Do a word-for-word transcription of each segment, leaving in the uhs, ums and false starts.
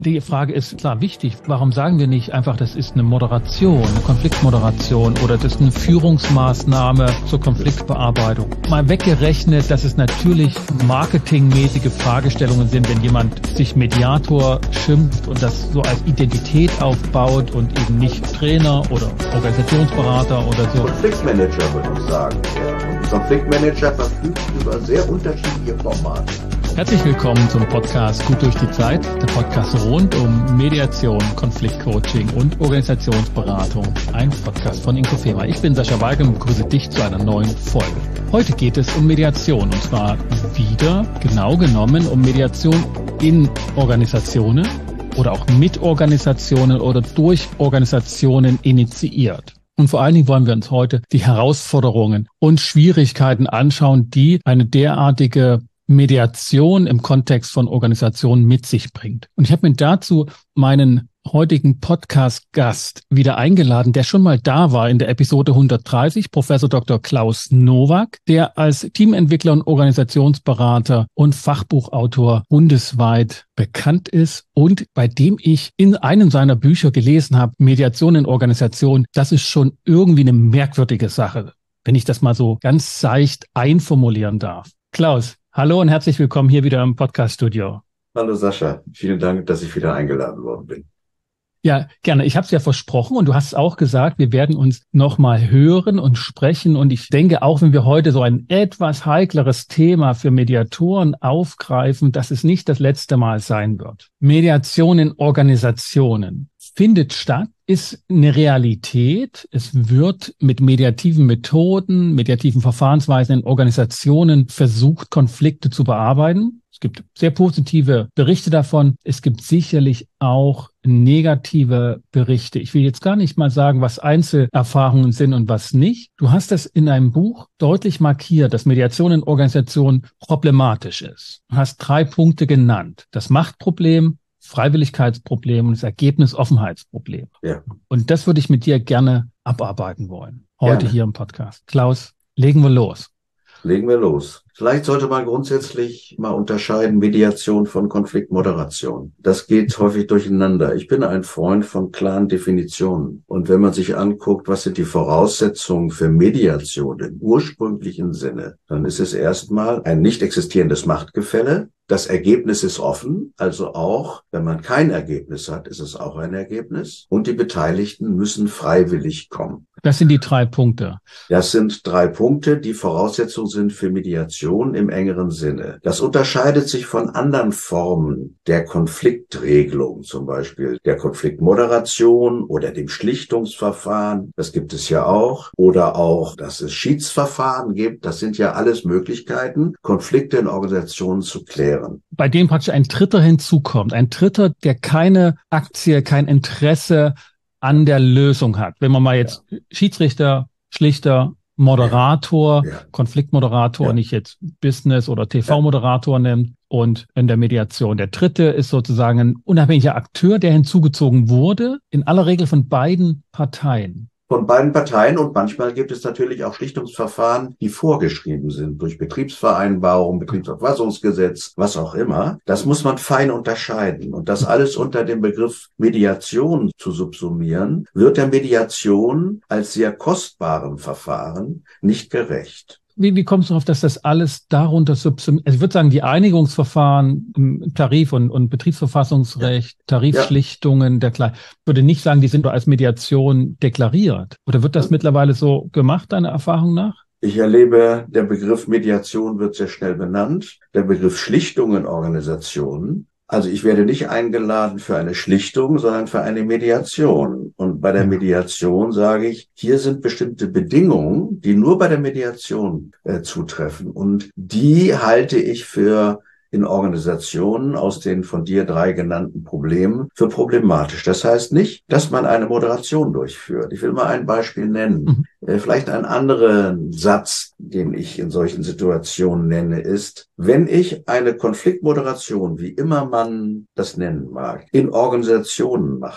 Die Frage ist klar wichtig. Warum sagen wir nicht einfach, das ist eine Moderation, eine Konfliktmoderation oder das ist eine Führungsmaßnahme zur Konfliktbearbeitung? Mal weggerechnet, dass es natürlich marketingmäßige Fragestellungen sind, wenn jemand sich Mediator schimpft und das so als Identität aufbaut und eben nicht Trainer oder Organisationsberater oder so. Konfliktmanager würde ich sagen. Und Konfliktmanager verfügt über sehr unterschiedliche Formate. Herzlich willkommen zum Podcast Gut durch die Zeit, der Podcast rund um Mediation, Konfliktcoaching und Organisationsberatung. Ein Podcast von Inkofema. Ich bin Sascha Weigel und begrüße dich zu einer neuen Folge. Heute geht es um Mediation und zwar wieder, genau genommen, um Mediation in Organisationen oder auch mit Organisationen oder durch Organisationen initiiert. Und vor allen Dingen wollen wir uns heute die Herausforderungen und Schwierigkeiten anschauen, die eine derartige Mediation im Kontext von Organisationen mit sich bringt. Und ich habe mir dazu meinen heutigen Podcast-Gast wieder eingeladen, der schon mal da war in der Episode hundertdreißig, Professor Doktor Klaus Nowak, der als Teamentwickler und Organisationsberater und Fachbuchautor bundesweit bekannt ist und bei dem ich in einem seiner Bücher gelesen habe, Mediation in Organisationen, das ist schon irgendwie eine merkwürdige Sache, wenn ich das mal so ganz seicht einformulieren darf. Klaus, hallo und herzlich willkommen hier wieder im Podcast-Studio. Hallo Sascha, vielen Dank, dass ich wieder eingeladen worden bin. Ja, gerne. Ich habe es ja versprochen und du hast es auch gesagt, wir werden uns nochmal hören und sprechen. Und ich denke, auch wenn wir heute so ein etwas heikleres Thema für Mediatoren aufgreifen, dass es nicht das letzte Mal sein wird. Mediation in Organisationen findet statt, ist eine Realität. Es wird mit mediativen Methoden, mediativen Verfahrensweisen in Organisationen versucht, Konflikte zu bearbeiten. Es gibt sehr positive Berichte davon. Es gibt sicherlich auch negative Berichte. Ich will jetzt gar nicht mal sagen, was Einzelerfahrungen sind und was nicht. Du hast das in einem Buch deutlich markiert, dass Mediation in Organisationen problematisch ist. Du hast drei Punkte genannt. Das Machtproblem, Freiwilligkeitsproblem und das Ergebnisoffenheitsproblem. Ja. Und das würde ich mit dir gerne abarbeiten wollen. Heute gerne. Hier im Podcast. Klaus, legen wir los. Legen wir los. Vielleicht sollte man grundsätzlich mal unterscheiden Mediation von Konfliktmoderation. Das geht häufig durcheinander. Ich bin ein Freund von klaren Definitionen. Und wenn man sich anguckt, was sind die Voraussetzungen für Mediation im ursprünglichen Sinne, dann ist es erstmal ein nicht existierendes Machtgefälle. Das Ergebnis ist offen, also auch, wenn man kein Ergebnis hat, ist es auch ein Ergebnis. Und die Beteiligten müssen freiwillig kommen. Das sind die drei Punkte. Das sind drei Punkte, die Voraussetzungen sind für Mediation im engeren Sinne. Das unterscheidet sich von anderen Formen der Konfliktregelung, zum Beispiel der Konfliktmoderation oder dem Schlichtungsverfahren. Das gibt es ja auch. Oder auch, dass es Schiedsverfahren gibt. Das sind ja alles Möglichkeiten, Konflikte in Organisationen zu klären. Bei dem praktisch ein Dritter hinzukommt. Ein Dritter, der keine Aktie, kein Interesse an der Lösung hat. Wenn man mal jetzt ja. Schiedsrichter, Schlichter, Moderator, ja. Ja. Konfliktmoderator, ja. nicht jetzt Business- oder T V-Moderator ja. nimmt und in der Mediation. Der dritte ist sozusagen ein unabhängiger Akteur, der hinzugezogen wurde, in aller Regel von beiden Parteien. Von beiden Parteien und manchmal gibt es natürlich auch Schlichtungsverfahren, die vorgeschrieben sind durch Betriebsvereinbarung, Betriebsverfassungsgesetz, was auch immer. Das muss man fein unterscheiden und das alles unter dem Begriff Mediation zu subsumieren, wird der Mediation als sehr kostbarem Verfahren nicht gerecht. Wie, wie kommst du darauf, dass das alles darunter subsumiert? Also ich würde sagen, die Einigungsverfahren im Tarif- und, und Betriebsverfassungsrecht, ja. Tarifschlichtungen, dergleichen, ich würde nicht sagen, die sind als Mediation deklariert. Oder wird das ja. mittlerweile so gemacht, deiner Erfahrung nach? Ich erlebe, der Begriff Mediation wird sehr schnell benannt. Der Begriff Schlichtung in Organisationen. Also ich werde nicht eingeladen für eine Schlichtung, sondern für eine Mediation. Und bei der Mediation sage ich, hier sind bestimmte Bedingungen, die nur bei der Mediation äh, zutreffen. Und die halte ich für in Organisationen aus den von dir drei genannten Problemen für problematisch. Das heißt nicht, dass man eine Moderation durchführt. Ich will mal ein Beispiel nennen. Mhm. Äh, vielleicht ein anderer Satz, den ich in solchen Situationen nenne, ist, wenn ich eine Konfliktmoderation, wie immer man das nennen mag, in Organisationen mache,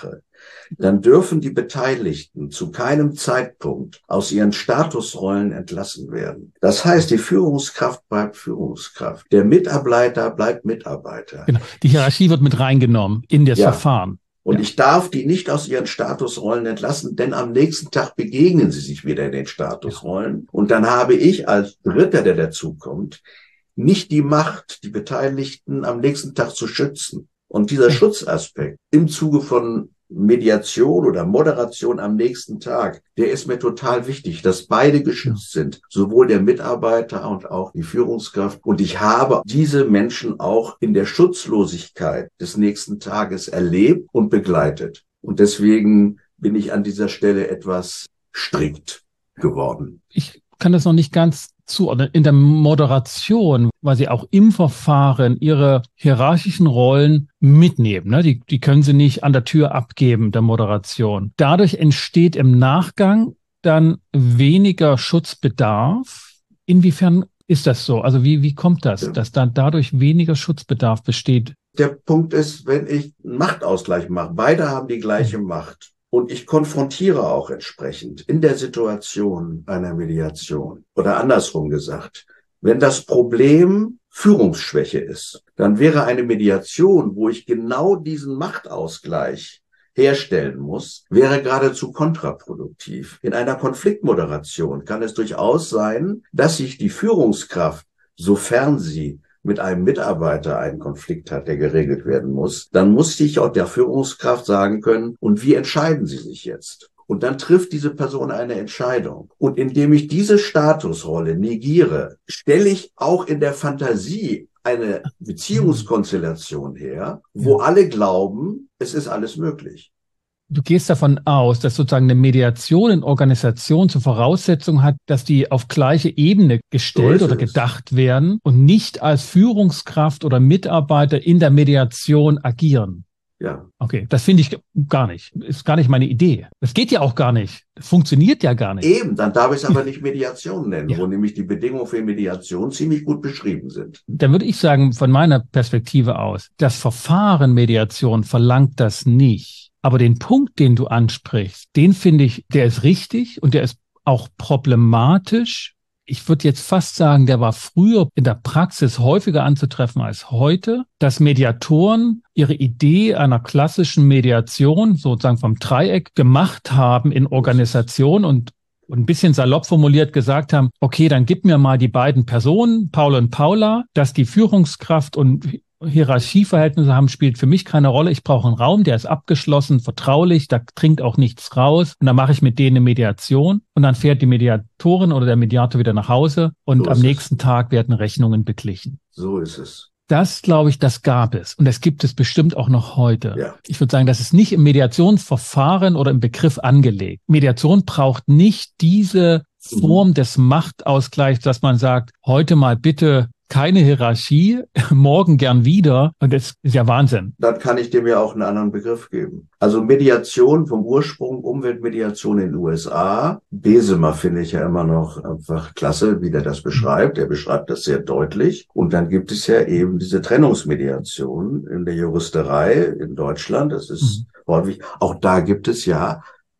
dann dürfen die Beteiligten zu keinem Zeitpunkt aus ihren Statusrollen entlassen werden. Das heißt, die Führungskraft bleibt Führungskraft. Der Mitarbeiter bleibt Mitarbeiter. Genau. Die Hierarchie wird mit reingenommen in das ja. Verfahren. Und ja. ich darf die nicht aus ihren Statusrollen entlassen, denn am nächsten Tag begegnen sie sich wieder in den Statusrollen. Und dann habe ich als Dritter, der dazukommt, nicht die Macht, die Beteiligten am nächsten Tag zu schützen. Und dieser Schutzaspekt im Zuge von Mediation oder Moderation am nächsten Tag, der ist mir total wichtig, dass beide geschützt sind, sowohl der Mitarbeiter und auch die Führungskraft. Und ich habe diese Menschen auch in der Schutzlosigkeit des nächsten Tages erlebt und begleitet. Und deswegen bin ich an dieser Stelle etwas strikt geworden. Ich kann das noch nicht ganz zuordnen. In der Moderation, weil Sie auch im Verfahren Ihre hierarchischen Rollen mitnehmen. Ne? Die, die können Sie nicht an der Tür abgeben, der Moderation. Dadurch entsteht im Nachgang dann weniger Schutzbedarf. Inwiefern ist das so? Also wie, wie kommt das, ja. dass dann dadurch weniger Schutzbedarf besteht? Der Punkt ist, wenn ich einen Machtausgleich mache, beide haben die gleiche mhm. Macht. Und ich konfrontiere auch entsprechend in der Situation einer Mediation. Oder andersrum gesagt, wenn das Problem Führungsschwäche ist, dann wäre eine Mediation, wo ich genau diesen Machtausgleich herstellen muss, wäre geradezu kontraproduktiv. In einer Konfliktmoderation kann es durchaus sein, dass sich die Führungskraft, sofern sie mit einem Mitarbeiter einen Konflikt hat, der geregelt werden muss, dann muss ich auch der Führungskraft sagen können, und wie entscheiden Sie sich jetzt? Und dann trifft diese Person eine Entscheidung. Und indem ich diese Statusrolle negiere, stelle ich auch in der Fantasie eine Beziehungskonstellation her, wo alle glauben, es ist alles möglich. Du gehst davon aus, dass sozusagen eine Mediation in Organisation zur Voraussetzung hat, dass die auf gleiche Ebene gestellt so oder gedacht werden und nicht als Führungskraft oder Mitarbeiter in der Mediation agieren. Ja. Okay, das finde ich gar nicht. Ist gar nicht meine Idee. Das geht ja auch gar nicht. Das funktioniert ja gar nicht. Eben, dann darf ich es aber nicht Mediation nennen, ja. wo nämlich die Bedingungen für Mediation ziemlich gut beschrieben sind. Dann würde ich sagen, von meiner Perspektive aus, das Verfahren Mediation verlangt das nicht. Aber den Punkt, den du ansprichst, den finde ich, der ist richtig und der ist auch problematisch. Ich würde jetzt fast sagen, der war früher in der Praxis häufiger anzutreffen als heute, dass Mediatoren ihre Idee einer klassischen Mediation, sozusagen vom Dreieck, gemacht haben in Organisation und und ein bisschen salopp formuliert gesagt haben, okay, dann gib mir mal die beiden Personen, Paul und Paula, dass die Führungskraft und Hierarchieverhältnisse haben, spielt für mich keine Rolle. Ich brauche einen Raum, der ist abgeschlossen, vertraulich, da dringt auch nichts raus. Und dann mache ich mit denen eine Mediation und dann fährt die Mediatorin oder der Mediator wieder nach Hause und so am nächsten es. Tag werden Rechnungen beglichen. So ist es. Das, glaube ich, das gab es. Und das gibt es bestimmt auch noch heute. Ja. Ich würde sagen, das ist nicht im Mediationsverfahren oder im Begriff angelegt. Mediation braucht nicht diese Form mhm. des Machtausgleichs, dass man sagt, heute mal bitte keine Hierarchie, morgen gern wieder. Und das ist ja Wahnsinn. Dann kann ich dem ja auch einen anderen Begriff geben. Also Mediation vom Ursprung, Umweltmediation in den U S A. Besemer finde ich ja immer noch einfach klasse, wie der das beschreibt. Er beschreibt das sehr deutlich. Und dann gibt es ja eben diese Trennungsmediation in der Juristerei in Deutschland. Das ist mhm. häufig, auch da gibt es ja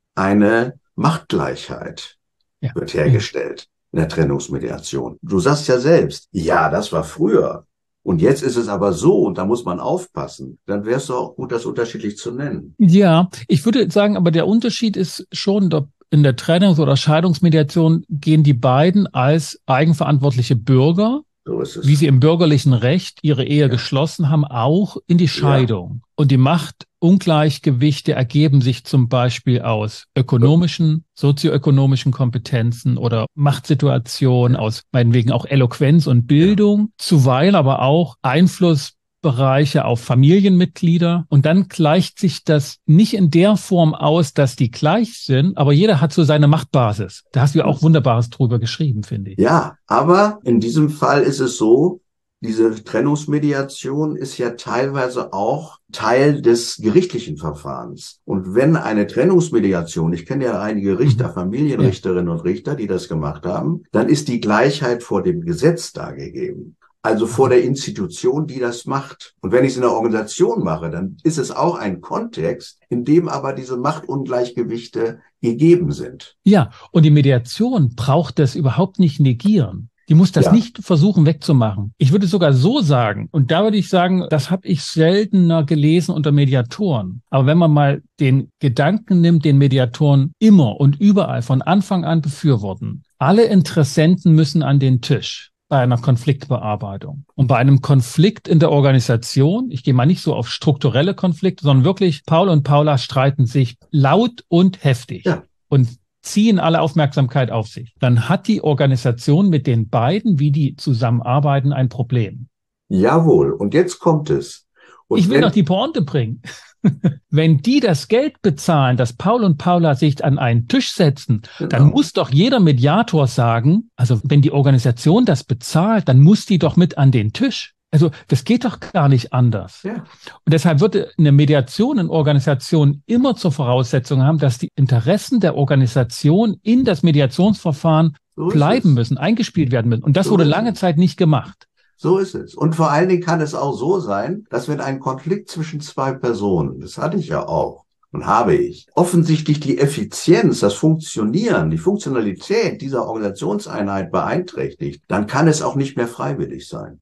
eine Machtgleichheit, ja. wird hergestellt. In der Trennungsmediation. Du sagst ja selbst, ja, das war früher. Und jetzt ist es aber so und da muss man aufpassen. Dann wäre es doch auch gut, das unterschiedlich zu nennen. Ja, ich würde sagen, aber der Unterschied ist schon, in der Trennungs- oder Scheidungsmediation gehen die beiden als eigenverantwortliche Bürger, so ist es. Wie sie im bürgerlichen Recht ihre Ehe ja. geschlossen haben, auch in die Scheidung. Ja. Und die Machtungleichgewichte ergeben sich zum Beispiel aus ökonomischen, sozioökonomischen Kompetenzen oder Machtsituationen, aus meinetwegen auch Eloquenz und Bildung, ja. zuweilen aber auch Einflussbereiche auf Familienmitglieder. Und dann gleicht sich das nicht in der Form aus, dass die gleich sind, aber jeder hat so seine Machtbasis. Da hast du ja auch Wunderbares drüber geschrieben, finde ich. Ja, aber in diesem Fall ist es so, diese Trennungsmediation ist ja teilweise auch Teil des gerichtlichen Verfahrens. Und wenn eine Trennungsmediation, ich kenne ja einige Richter, Familienrichterinnen und Richter, die das gemacht haben, dann ist die Gleichheit vor dem Gesetz da gegeben. Also vor der Institution, die das macht. Und wenn ich es in der Organisation mache, dann ist es auch ein Kontext, in dem aber diese Machtungleichgewichte gegeben sind. Ja, und die Mediation braucht das überhaupt nicht negieren. Die muss das ja. nicht versuchen wegzumachen. Ich würde sogar so sagen, und da würde ich sagen, das habe ich seltener gelesen unter Mediatoren. Aber wenn man mal den Gedanken nimmt, den Mediatoren immer und überall von Anfang an befürworten, alle Interessenten müssen an den Tisch bei einer Konfliktbearbeitung. Und bei einem Konflikt in der Organisation, ich gehe mal nicht so auf strukturelle Konflikte, sondern wirklich, Paul und Paula streiten sich laut und heftig ja. und ziehen alle Aufmerksamkeit auf sich. Dann hat die Organisation mit den beiden, wie die zusammenarbeiten, ein Problem. Jawohl, und jetzt kommt es. Und ich will noch die Pointe bringen. Wenn die das Geld bezahlen, dass Paul und Paula sich an einen Tisch setzen, genau. dann muss doch jeder Mediator sagen, also wenn die Organisation das bezahlt, dann muss die doch mit an den Tisch. Also das geht doch gar nicht anders. Ja. Und deshalb würde eine Mediation in Organisationen immer zur Voraussetzung haben, dass die Interessen der Organisation in das Mediationsverfahren so bleiben müssen, eingespielt werden müssen. Und das so wurde lange Zeit nicht gemacht. So ist es. Und vor allen Dingen kann es auch so sein, dass wenn ein Konflikt zwischen zwei Personen, das hatte ich ja auch und habe ich, offensichtlich die Effizienz, das Funktionieren, die Funktionalität dieser Organisationseinheit beeinträchtigt, dann kann es auch nicht mehr freiwillig sein.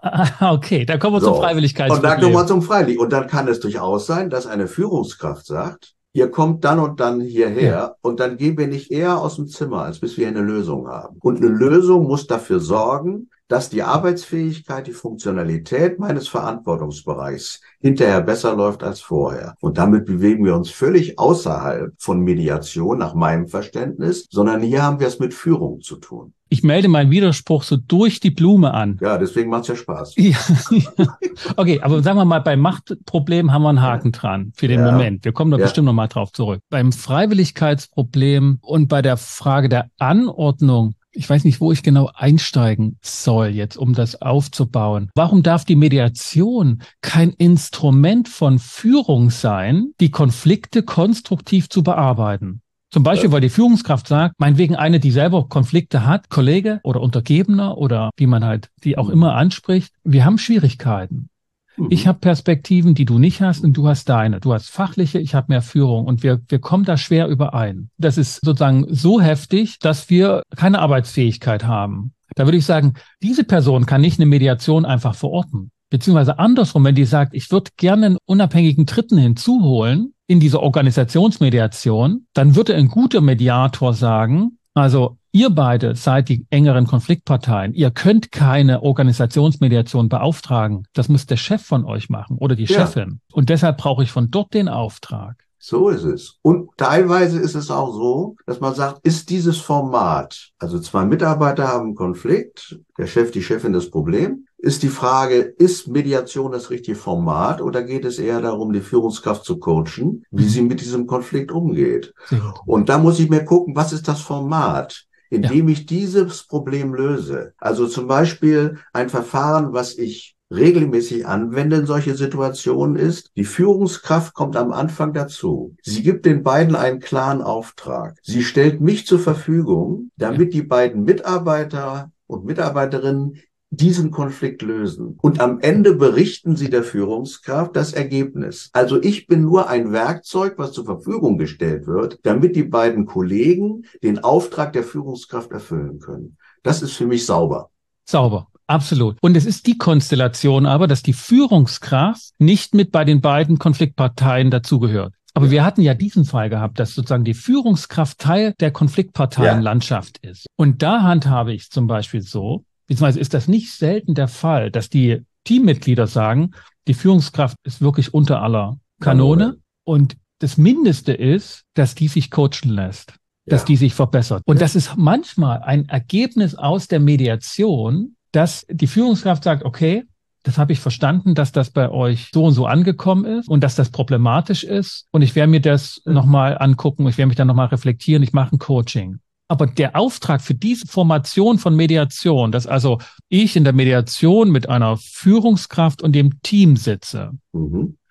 Okay, da kommen wir so. zum Freiwilligkeitsproblem. Und da kommen wir zum Freiwillig. Und dann kann es durchaus sein, dass eine Führungskraft sagt, ihr kommt dann und dann hierher ja. und dann gehen wir nicht eher aus dem Zimmer, als bis wir eine Lösung haben. Und eine Lösung muss dafür sorgen, dass die Arbeitsfähigkeit, die Funktionalität meines Verantwortungsbereichs hinterher besser läuft als vorher. Und damit bewegen wir uns völlig außerhalb von Mediation nach meinem Verständnis, sondern hier haben wir es mit Führung zu tun. Ich melde meinen Widerspruch so durch die Blume an. Ja, deswegen macht's ja Spaß. Ja, ja. Okay, aber sagen wir mal, beim Machtproblem haben wir einen Haken dran für den ja. Moment. Wir kommen da ja. bestimmt noch mal drauf zurück. Beim Freiwilligkeitsproblem und bei der Frage der Anordnung, ich weiß nicht, wo ich genau einsteigen soll jetzt, um das aufzubauen. Warum darf die Mediation kein Instrument von Führung sein, die Konflikte konstruktiv zu bearbeiten? Zum Beispiel, weil die Führungskraft sagt, meinetwegen eine, die selber Konflikte hat, Kollege oder Untergebener oder wie man halt die auch immer anspricht, wir haben Schwierigkeiten. Mhm. Ich habe Perspektiven, die du nicht hast und du hast deine. Du hast fachliche, ich habe mehr Führung und wir wir kommen da schwer überein. Das ist sozusagen so heftig, dass wir keine Arbeitsfähigkeit haben. Da würde ich sagen, diese Person kann nicht eine Mediation einfach verorten. Beziehungsweise andersrum, wenn die sagt, ich würde gerne einen unabhängigen Dritten hinzuholen in diese Organisationsmediation, dann würde ein guter Mediator sagen, also ihr beide seid die engeren Konfliktparteien. Ihr könnt keine Organisationsmediation beauftragen. Das muss der Chef von euch machen oder die ja. Chefin. Und deshalb brauche ich von dort den Auftrag. So ist es. Und teilweise ist es auch so, dass man sagt, ist dieses Format, also zwei Mitarbeiter haben einen Konflikt, der Chef, die Chefin das Problem, ist die Frage, ist Mediation das richtige Format oder geht es eher darum, die Führungskraft zu coachen, wie sie mit diesem Konflikt umgeht? Und da muss ich mir gucken, was ist das Format, in dem ja. ich dieses Problem löse? Also zum Beispiel ein Verfahren, was ich regelmäßig anwende in solche Situationen ist, die Führungskraft kommt am Anfang dazu. Sie gibt den beiden einen klaren Auftrag. Sie stellt mich zur Verfügung, damit die beiden Mitarbeiter und Mitarbeiterinnen diesen Konflikt lösen. Und am Ende berichten sie der Führungskraft das Ergebnis. Also ich bin nur ein Werkzeug, was zur Verfügung gestellt wird, damit die beiden Kollegen den Auftrag der Führungskraft erfüllen können. Das ist für mich sauber. Sauber. Absolut. Und es ist die Konstellation aber, dass die Führungskraft nicht mit bei den beiden Konfliktparteien dazugehört. Aber ja. wir hatten ja diesen Fall gehabt, dass sozusagen die Führungskraft Teil der Konfliktparteienlandschaft ja. ist. Und da handhabe ich zum Beispiel so, beziehungsweise ist das nicht selten der Fall, dass die Teammitglieder sagen, die Führungskraft ist wirklich unter aller Kanone. Ja. Und das Mindeste ist, dass die sich coachen lässt, dass ja. die sich verbessert. Und ja. das ist manchmal ein Ergebnis aus der Mediation, dass die Führungskraft sagt, okay, das habe ich verstanden, dass das bei euch so und so angekommen ist und dass das problematisch ist. Und ich werde mir das mhm. nochmal angucken, ich werde mich dann nochmal reflektieren, ich mache ein Coaching. Aber der Auftrag für diese Formation von Mediation, dass also ich in der Mediation mit einer Führungskraft und dem Team sitze, mhm.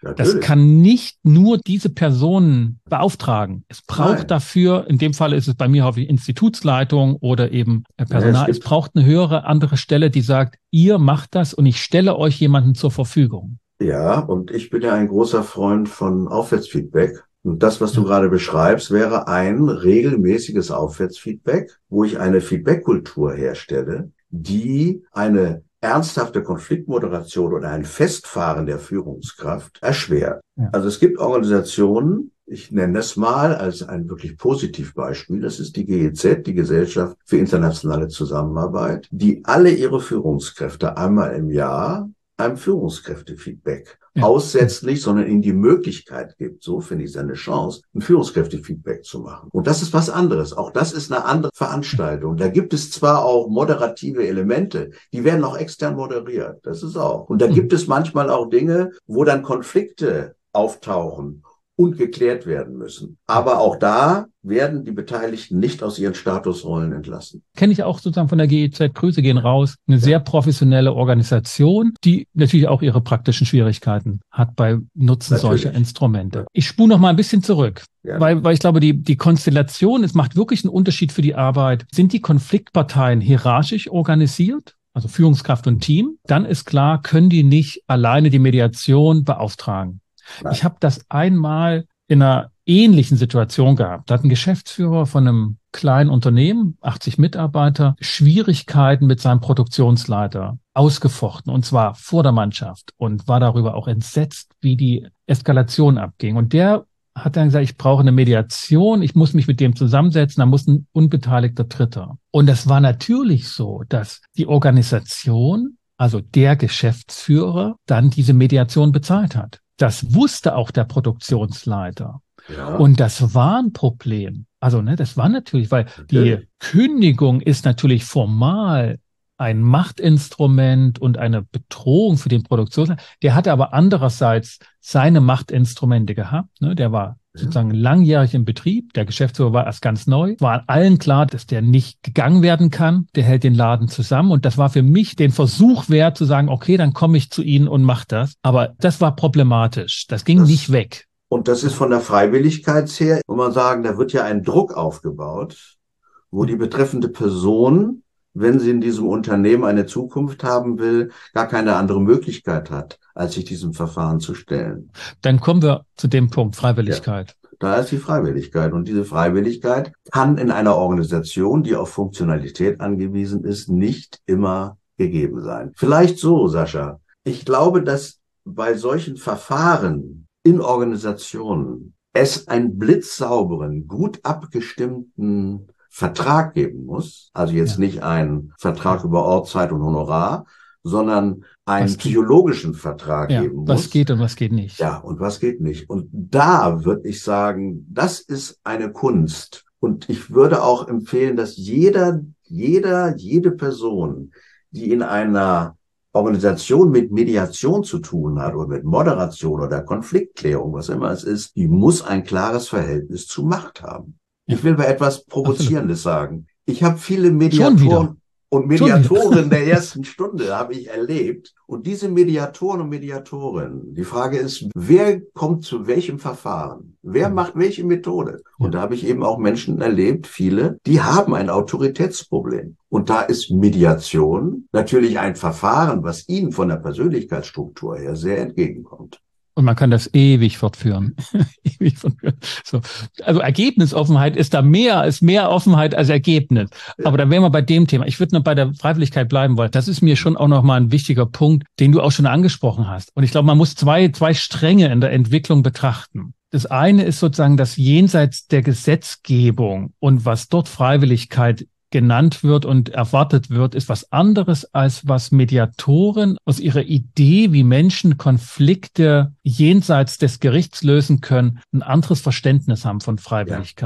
Natürlich. Das kann nicht nur diese Personen beauftragen. Es braucht Nein. dafür, in dem Fall ist es bei mir häufig Institutsleitung oder eben Personal, ja, es, es braucht eine höhere, andere Stelle, die sagt, ihr macht das und ich stelle euch jemanden zur Verfügung. Ja, und ich bin ja ein großer Freund von Aufwärtsfeedback. Und das, was du ja. gerade beschreibst, wäre ein regelmäßiges Aufwärtsfeedback, wo ich eine Feedbackkultur herstelle, die eine ernsthafte Konfliktmoderation oder ein Festfahren der Führungskraft erschwert. Ja. Also es gibt Organisationen, ich nenne das mal als ein wirklich Positivbeispiel, das ist die G E Z, die Gesellschaft für internationale Zusammenarbeit, die alle ihre Führungskräfte einmal im Jahr einem Führungskräftefeedback ja. aussetzt nicht, sondern ihnen die Möglichkeit gibt, so finde ich es eine Chance, ein Führungskräftefeedback zu machen. Und das ist was anderes. Auch das ist eine andere Veranstaltung. Da gibt es zwar auch moderative Elemente, die werden auch extern moderiert. Das ist auch. Und da gibt es manchmal auch Dinge, wo dann Konflikte auftauchen und geklärt werden müssen. Aber auch da werden die Beteiligten nicht aus ihren Statusrollen entlassen. Kenne ich auch sozusagen von der G E Z, Grüße gehen raus, eine sehr professionelle Organisation, die natürlich auch ihre praktischen Schwierigkeiten hat bei Nutzen natürlich. solcher Instrumente. Ja. Ich spule noch mal ein bisschen zurück, ja. weil, weil ich glaube, die, die Konstellation, es macht wirklich einen Unterschied für die Arbeit. Sind die Konfliktparteien hierarchisch organisiert? Also Führungskraft und Team? Dann ist klar, können die nicht alleine die Mediation beauftragen. Nein. Ich habe das einmal in einer ähnlichen Situation gehabt. Da hat ein Geschäftsführer von einem kleinen Unternehmen, achtzig Mitarbeiter, Schwierigkeiten mit seinem Produktionsleiter ausgefochten, und zwar vor der Mannschaft, und war darüber auch entsetzt, wie die Eskalation abging. Und der hat dann gesagt, ich brauche eine Mediation, ich muss mich mit dem zusammensetzen, da muss ein unbeteiligter Dritter. Und das war natürlich so, dass die Organisation, also der Geschäftsführer, dann diese Mediation bezahlt hat. Das wusste auch der Produktionsleiter. Ja. Und das war ein Problem. Also, ne, das war natürlich, weil natürlich. die Kündigung ist natürlich formal ein Machtinstrument und eine Bedrohung für den Produktionsleiter. Der hatte aber andererseits seine Machtinstrumente gehabt. Ne? Der war sozusagen langjährig im Betrieb. Der Geschäftsführer war erst ganz neu. War allen klar, dass der nicht gegangen werden kann. Der hält den Laden zusammen. Und das war für mich den Versuch wert, zu sagen, okay, dann komme ich zu Ihnen und mache das. Aber das war problematisch. Das ging das, nicht weg. Und das ist von der Freiwilligkeit her, muss man sagen, da wird ja ein Druck aufgebaut, wo die betreffende Person, wenn sie in diesem Unternehmen eine Zukunft haben will, gar keine andere Möglichkeit hat, als sich diesem Verfahren zu stellen. Dann kommen wir zu dem Punkt Freiwilligkeit. Ja, da ist die Freiwilligkeit. Und diese Freiwilligkeit kann in einer Organisation, die auf Funktionalität angewiesen ist, nicht immer gegeben sein. Vielleicht so, Sascha. Ich glaube, dass bei solchen Verfahren in Organisationen es einen blitzsauberen, gut abgestimmten Vertrag geben muss, also jetzt ja. nicht ein Vertrag über Ort, Zeit und Honorar, sondern einen was psychologischen geht? Vertrag ja, geben muss. Was geht und was geht nicht. Ja, und was geht nicht. Und da würde ich sagen, das ist eine Kunst. Und ich würde auch empfehlen, dass jeder, jeder, jede Person, die in einer Organisation mit Mediation zu tun hat oder mit Moderation oder Konfliktklärung, was immer es ist, die muss ein klares Verhältnis zu Macht haben. Ich will mal etwas Provozierendes sagen. Ich habe viele Mediatoren und Mediatoren der ersten Stunde habe ich erlebt. Und diese Mediatoren und Mediatorinnen, die Frage ist, wer kommt zu welchem Verfahren? Wer macht welche Methode? Und da habe ich eben auch Menschen erlebt, viele, die haben ein Autoritätsproblem. Und da ist Mediation natürlich ein Verfahren, was ihnen von der Persönlichkeitsstruktur her sehr entgegenkommt. Und man kann das ewig fortführen. ewig fortführen. So. Also Ergebnisoffenheit ist da mehr, ist mehr Offenheit als Ergebnis. Ja. Aber da wären wir bei dem Thema. Ich würde noch bei der Freiwilligkeit bleiben, weil das ist mir schon auch nochmal ein wichtiger Punkt, den du auch schon angesprochen hast. Und ich glaube, man muss zwei, zwei Stränge in der Entwicklung betrachten. Das eine ist sozusagen das Jenseits der Gesetzgebung und was dort Freiwilligkeit genannt wird und erwartet wird, ist was anderes, als was Mediatoren aus ihrer Idee, wie Menschen Konflikte jenseits des Gerichts lösen können, ein anderes Verständnis haben von Freiwilligkeit. Ja.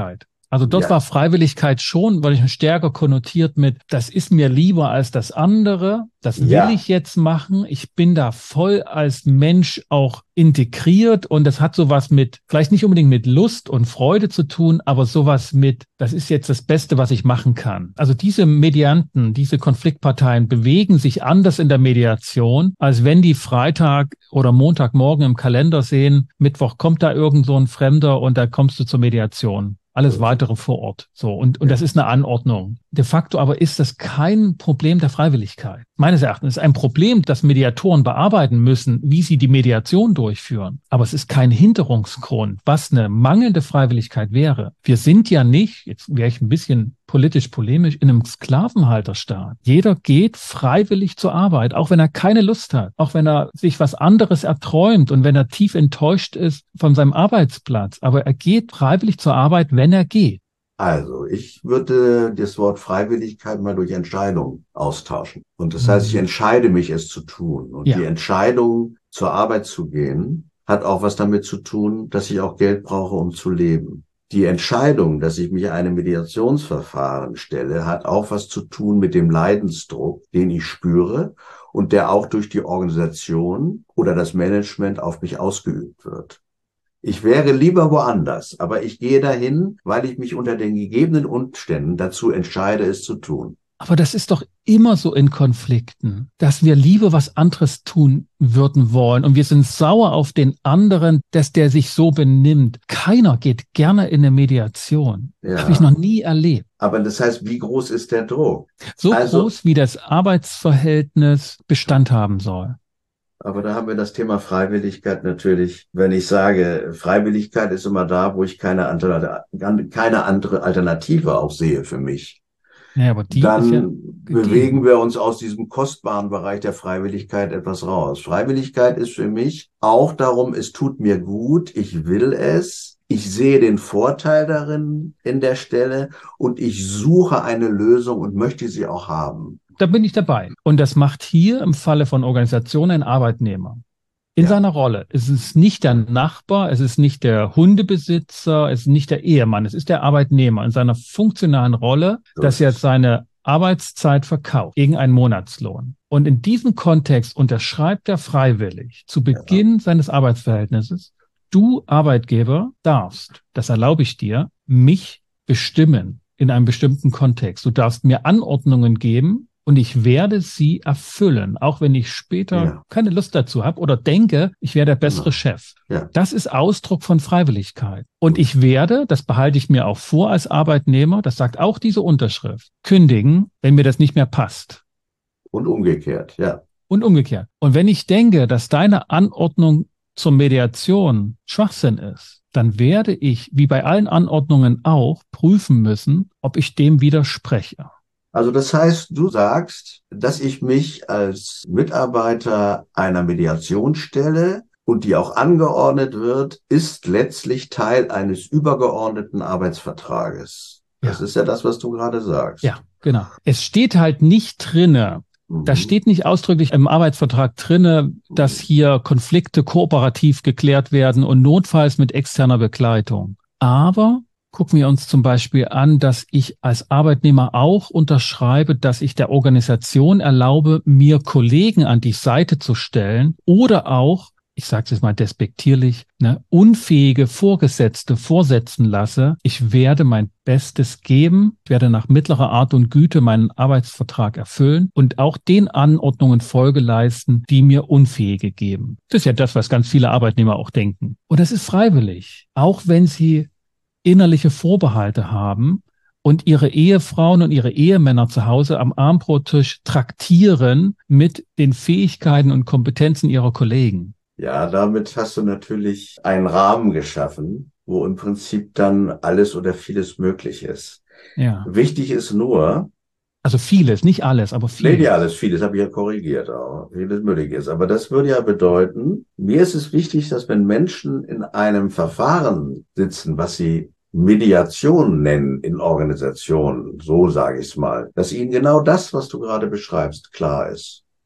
Also dort Ja. war Freiwilligkeit schon, weil ich stärker konnotiert mit, das ist mir lieber als das andere, das will Ja. ich jetzt machen, ich bin da voll als Mensch auch integriert und das hat sowas mit, vielleicht nicht unbedingt mit Lust und Freude zu tun, aber sowas mit, das ist jetzt das Beste, was ich machen kann. Also diese Medianten, diese Konfliktparteien bewegen sich anders in der Mediation, als wenn die Freitag oder Montagmorgen im Kalender sehen, Mittwoch kommt da irgend so ein Fremder und da kommst du zur Mediation. Alles weitere vor Ort. So. Und, und das ist eine Anordnung. De facto aber ist das kein Problem der Freiwilligkeit. Meines Erachtens ist es ein Problem, das Mediatoren bearbeiten müssen, wie sie die Mediation durchführen. Aber es ist kein Hinderungsgrund, was eine mangelnde Freiwilligkeit wäre. Wir sind ja nicht, jetzt wäre ich ein bisschen politisch polemisch, in einem Sklavenhalterstaat. Jeder geht freiwillig zur Arbeit, auch wenn er keine Lust hat, auch wenn er sich was anderes erträumt und wenn er tief enttäuscht ist von seinem Arbeitsplatz. Aber er geht freiwillig zur Arbeit, wenn er geht. Also, ich würde das Wort Freiwilligkeit mal durch Entscheidung austauschen. Und das heißt, ich entscheide mich, es zu tun. Und Ja. die Entscheidung, zur Arbeit zu gehen, hat auch was damit zu tun, dass ich auch Geld brauche, um zu leben. Die Entscheidung, dass ich mich einem Mediationsverfahren stelle, hat auch was zu tun mit dem Leidensdruck, den ich spüre und der auch durch die Organisation oder das Management auf mich ausgeübt wird. Ich wäre lieber woanders, aber ich gehe dahin, weil ich mich unter den gegebenen Umständen dazu entscheide, es zu tun. Aber das ist doch immer so in Konflikten, dass wir lieber was anderes tun würden wollen. Und wir sind sauer auf den anderen, dass der sich so benimmt. Keiner geht gerne in eine Mediation. Ja. Habe ich noch nie erlebt. Aber das heißt, wie groß ist der Druck? So Also- groß, wie das Arbeitsverhältnis Bestand haben soll. Aber da haben wir das Thema Freiwilligkeit natürlich. Wenn ich sage, Freiwilligkeit ist immer da, wo ich keine andere, keine andere Alternative auch sehe für mich. Ja, aber die Dann ist ja bewegen gegeben. wir uns aus diesem kostbaren Bereich der Freiwilligkeit etwas raus. Freiwilligkeit ist für mich auch darum, es tut mir gut, ich will es, ich sehe den Vorteil darin in der Stelle und ich suche eine Lösung und möchte sie auch haben. Da bin ich dabei. Und das macht hier im Falle von Organisationen ein Arbeitnehmer. In Ja. seiner Rolle. Es ist nicht der Nachbar, es ist nicht der Hundebesitzer, es ist nicht der Ehemann, es ist der Arbeitnehmer in seiner funktionalen Rolle, So dass ist er es. seine Arbeitszeit verkauft gegen einen Monatslohn. Und in diesem Kontext unterschreibt er freiwillig zu Beginn seines Arbeitsverhältnisses, du Arbeitgeber darfst, das erlaube ich dir, mich bestimmen in einem bestimmten Kontext. Du darfst mir Anordnungen geben, und ich werde sie erfüllen, auch wenn ich später Ja. keine Lust dazu habe oder denke, ich wäre der bessere Ja. Chef. Ja. Das ist Ausdruck von Freiwilligkeit. Und ich werde, das behalte ich mir auch vor als Arbeitnehmer, das sagt auch diese Unterschrift, kündigen, wenn mir das nicht mehr passt. Und umgekehrt, ja. Und umgekehrt. Und wenn ich denke, dass deine Anordnung zur Mediation Schwachsinn ist, dann werde ich, wie bei allen Anordnungen auch, prüfen müssen, ob ich dem widerspreche. Also das heißt, du sagst, dass ich mich als Mitarbeiter einer Mediation stelle und die auch angeordnet wird, ist letztlich Teil eines übergeordneten Arbeitsvertrages. Das Ja. ist ja das, was du gerade sagst. Ja, genau. Es steht halt nicht drinne, Mhm. da steht nicht ausdrücklich im Arbeitsvertrag drinne, dass hier Konflikte kooperativ geklärt werden und notfalls mit externer Begleitung. Aber gucken wir uns zum Beispiel an, dass ich als Arbeitnehmer auch unterschreibe, dass ich der Organisation erlaube, mir Kollegen an die Seite zu stellen oder auch, ich sage es jetzt mal despektierlich, ne, unfähige Vorgesetzte vorsetzen lasse. Ich werde mein Bestes geben, ich werde nach mittlerer Art und Güte meinen Arbeitsvertrag erfüllen und auch den Anordnungen Folge leisten, die mir Unfähige geben. Das ist ja das, was ganz viele Arbeitnehmer auch denken. Und das ist freiwillig, auch wenn sie innerliche Vorbehalte haben und ihre Ehefrauen und ihre Ehemänner zu Hause am Abendbrottisch traktieren mit den Fähigkeiten und Kompetenzen ihrer Kollegen. Ja, damit hast du natürlich einen Rahmen geschaffen, wo im Prinzip dann alles oder vieles möglich ist. Ja, Wichtig ist nur, also vieles, nicht alles, aber nee, vieles. ja, alles, vieles habe ich ja korrigiert auch, vieles möglich ist. Aber das würde ja bedeuten, mir ist es wichtig, dass wenn Menschen in einem Verfahren sitzen, was sie Mediation nennen in Organisationen, so sage ich es mal, dass ihnen genau das, was du gerade beschreibst, klar ist.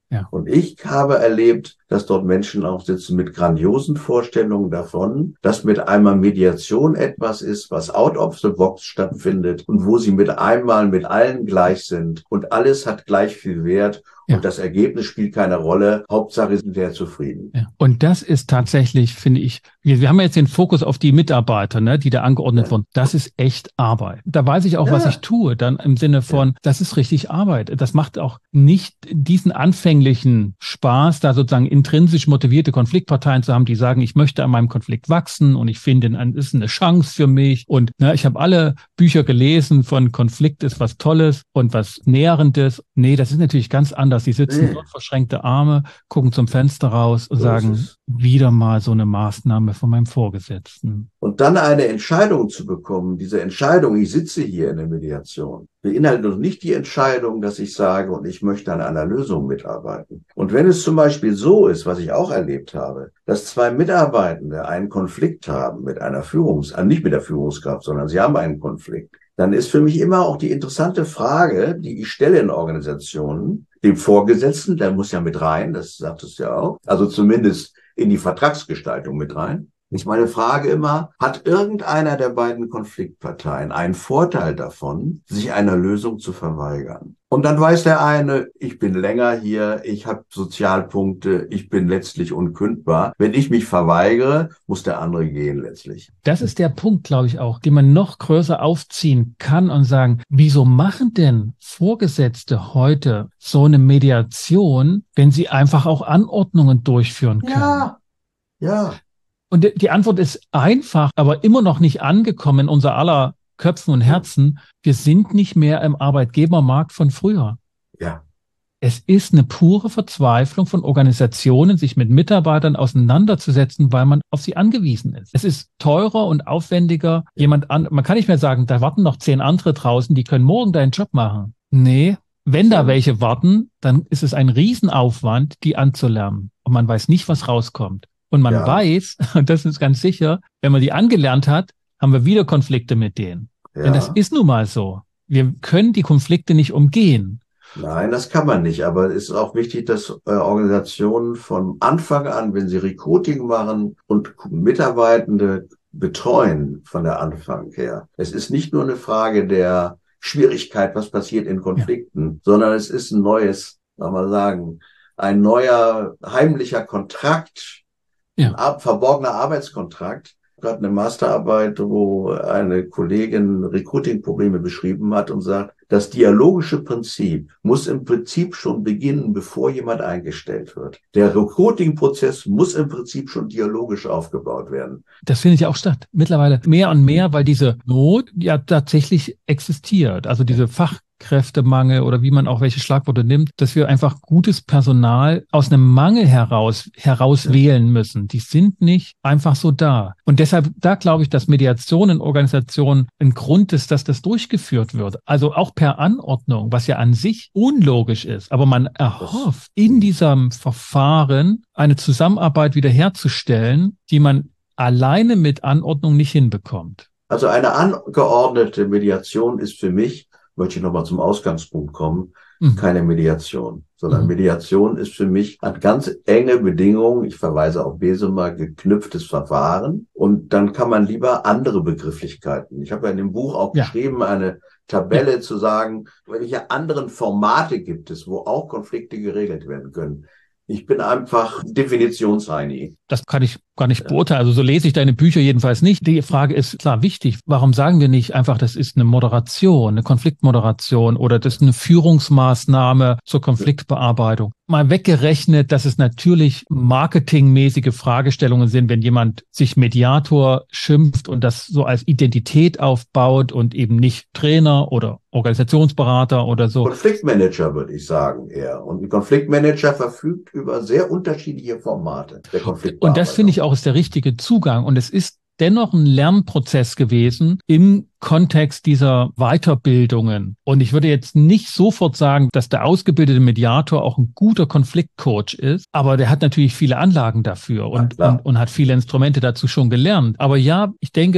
Ja. Und ich habe erlebt, dass dort Menschen auch sitzen mit grandiosen Vorstellungen davon, dass mit einmal Mediation etwas ist, was out of the box stattfindet und wo sie mit einmal mit allen gleich sind und alles hat gleich viel Wert. Ja. Und das Ergebnis spielt keine Rolle. Hauptsache sind sehr zufrieden. Ja. Und das ist tatsächlich, finde ich, wir, wir haben jetzt den Fokus auf die Mitarbeiter, ne, die da angeordnet ja. wurden. Das ist echt Arbeit. Da weiß ich auch, ja. was ich tue, dann im Sinne von, ja. das ist richtig Arbeit. Das macht auch nicht diesen anfänglichen Spaß, da sozusagen intrinsisch motivierte Konfliktparteien zu haben, die sagen, ich möchte an meinem Konflikt wachsen und ich finde, es ist eine Chance für mich. Und ne, ich habe alle Bücher gelesen von Konflikt ist was Tolles und was Nährendes. Nee, das ist natürlich ganz anders. Die sitzen dort, verschränkte Arme, gucken zum Fenster raus und so sagen, wieder mal so eine Maßnahme von meinem Vorgesetzten. Und dann eine Entscheidung zu bekommen, diese Entscheidung, ich sitze hier in der Mediation, beinhaltet noch nicht die Entscheidung, dass ich sage, und ich möchte an einer Lösung mitarbeiten. Und wenn es zum Beispiel so ist, was ich auch erlebt habe, dass zwei Mitarbeitende einen Konflikt haben mit einer Führungs-, also nicht mit der Führungskraft, sondern sie haben einen Konflikt, dann ist für mich immer auch die interessante Frage, die ich stelle in Organisationen, dem Vorgesetzten, der muss ja mit rein, das sagtest du ja auch, also zumindest in die Vertragsgestaltung mit rein. Ist meine Frage immer, hat irgendeiner der beiden Konfliktparteien einen Vorteil davon, sich einer Lösung zu verweigern? Und dann weiß der eine, ich bin länger hier, ich habe Sozialpunkte, ich bin letztlich unkündbar. Wenn ich mich verweigere, muss der andere gehen letztlich. Das ist der Punkt, glaube ich auch, den man noch größer aufziehen kann und sagen, wieso machen denn Vorgesetzte heute so eine Mediation, wenn sie einfach auch Anordnungen durchführen können? Ja, ja. Und die Antwort ist einfach, aber immer noch nicht angekommen in unser aller Köpfen und Herzen. Wir sind nicht mehr im Arbeitgebermarkt von früher. Ja. Es ist eine pure Verzweiflung von Organisationen, sich mit Mitarbeitern auseinanderzusetzen, weil man auf sie angewiesen ist. Es ist teurer und aufwendiger. Jemand an, man kann nicht mehr sagen, da warten noch zehn andere draußen, die können morgen deinen Job machen. Nee, wenn da welche warten, dann ist es ein Riesenaufwand, die anzulernen. Und man weiß nicht, was rauskommt. Und man ja. weiß, und das ist ganz sicher, wenn man die angelernt hat, haben wir wieder Konflikte mit denen. Ja. Denn das ist nun mal so. Wir können die Konflikte nicht umgehen. Nein, das kann man nicht. Aber es ist auch wichtig, dass äh, Organisationen von Anfang an, wenn sie Recruiting machen und Mitarbeitende betreuen von der Anfang her. Es ist nicht nur eine Frage der Schwierigkeit, was passiert in Konflikten, ja. sondern es ist ein neues, soll man sagen, ein neuer heimlicher Kontrakt, ja. ein verborgener Arbeitskontrakt. Gerade eine Masterarbeit, wo eine Kollegin Recruiting-Probleme beschrieben hat und sagt, das dialogische Prinzip muss im Prinzip schon beginnen, bevor jemand eingestellt wird. Der Recruiting-Prozess muss im Prinzip schon dialogisch aufgebaut werden. Das findet ja auch statt. Mittlerweile mehr und mehr, weil diese Not ja tatsächlich existiert. Also diese Fachkräftemangel oder wie man auch welche Schlagworte nimmt, dass wir einfach gutes Personal aus einem Mangel heraus, heraus ja. wählen müssen. Die sind nicht einfach so da. Und deshalb, da glaube ich, dass Mediation in Organisationen ein Grund ist, dass das durchgeführt wird. Also auch per Anordnung, was ja an sich unlogisch ist. Aber man erhofft, in diesem Verfahren eine Zusammenarbeit wiederherzustellen, die man alleine mit Anordnung nicht hinbekommt. Also eine angeordnete Mediation ist für mich, möchte ich nochmal zum Ausgangspunkt kommen, mhm. keine Mediation, sondern mhm. Mediation ist für mich, hat ganz enge Bedingungen, ich verweise auf Besemer, geknüpftes Verfahren und dann kann man lieber andere Begrifflichkeiten. Ich habe ja in dem Buch auch ja. geschrieben, eine Tabelle ja. zu sagen, welche anderen Formate gibt es, wo auch Konflikte geregelt werden können. Ich bin einfach Definitionsheini. Das kann ich gar nicht beurteilen. Also so lese ich deine Bücher jedenfalls nicht. Die Frage ist klar wichtig. Warum sagen wir nicht einfach, das ist eine Moderation, eine Konfliktmoderation oder das ist eine Führungsmaßnahme zur Konfliktbearbeitung? Mal weggerechnet, dass es natürlich marketingmäßige Fragestellungen sind, wenn jemand sich Mediator schimpft und das so als Identität aufbaut und eben nicht Trainer oder Organisationsberater oder so. Konfliktmanager würde ich sagen eher. Und ein Konfliktmanager verfügt über sehr unterschiedliche Formate der Konfliktbearbeitung. Und das finde ich auch ist der richtige Zugang. Und es ist dennoch ein Lernprozess gewesen im Kontext dieser Weiterbildungen. Und ich würde jetzt nicht sofort sagen, dass der ausgebildete Mediator auch ein guter Konfliktcoach ist, aber der hat natürlich viele Anlagen dafür und, und, und hat viele Instrumente dazu schon gelernt. Aber ja, ich denke,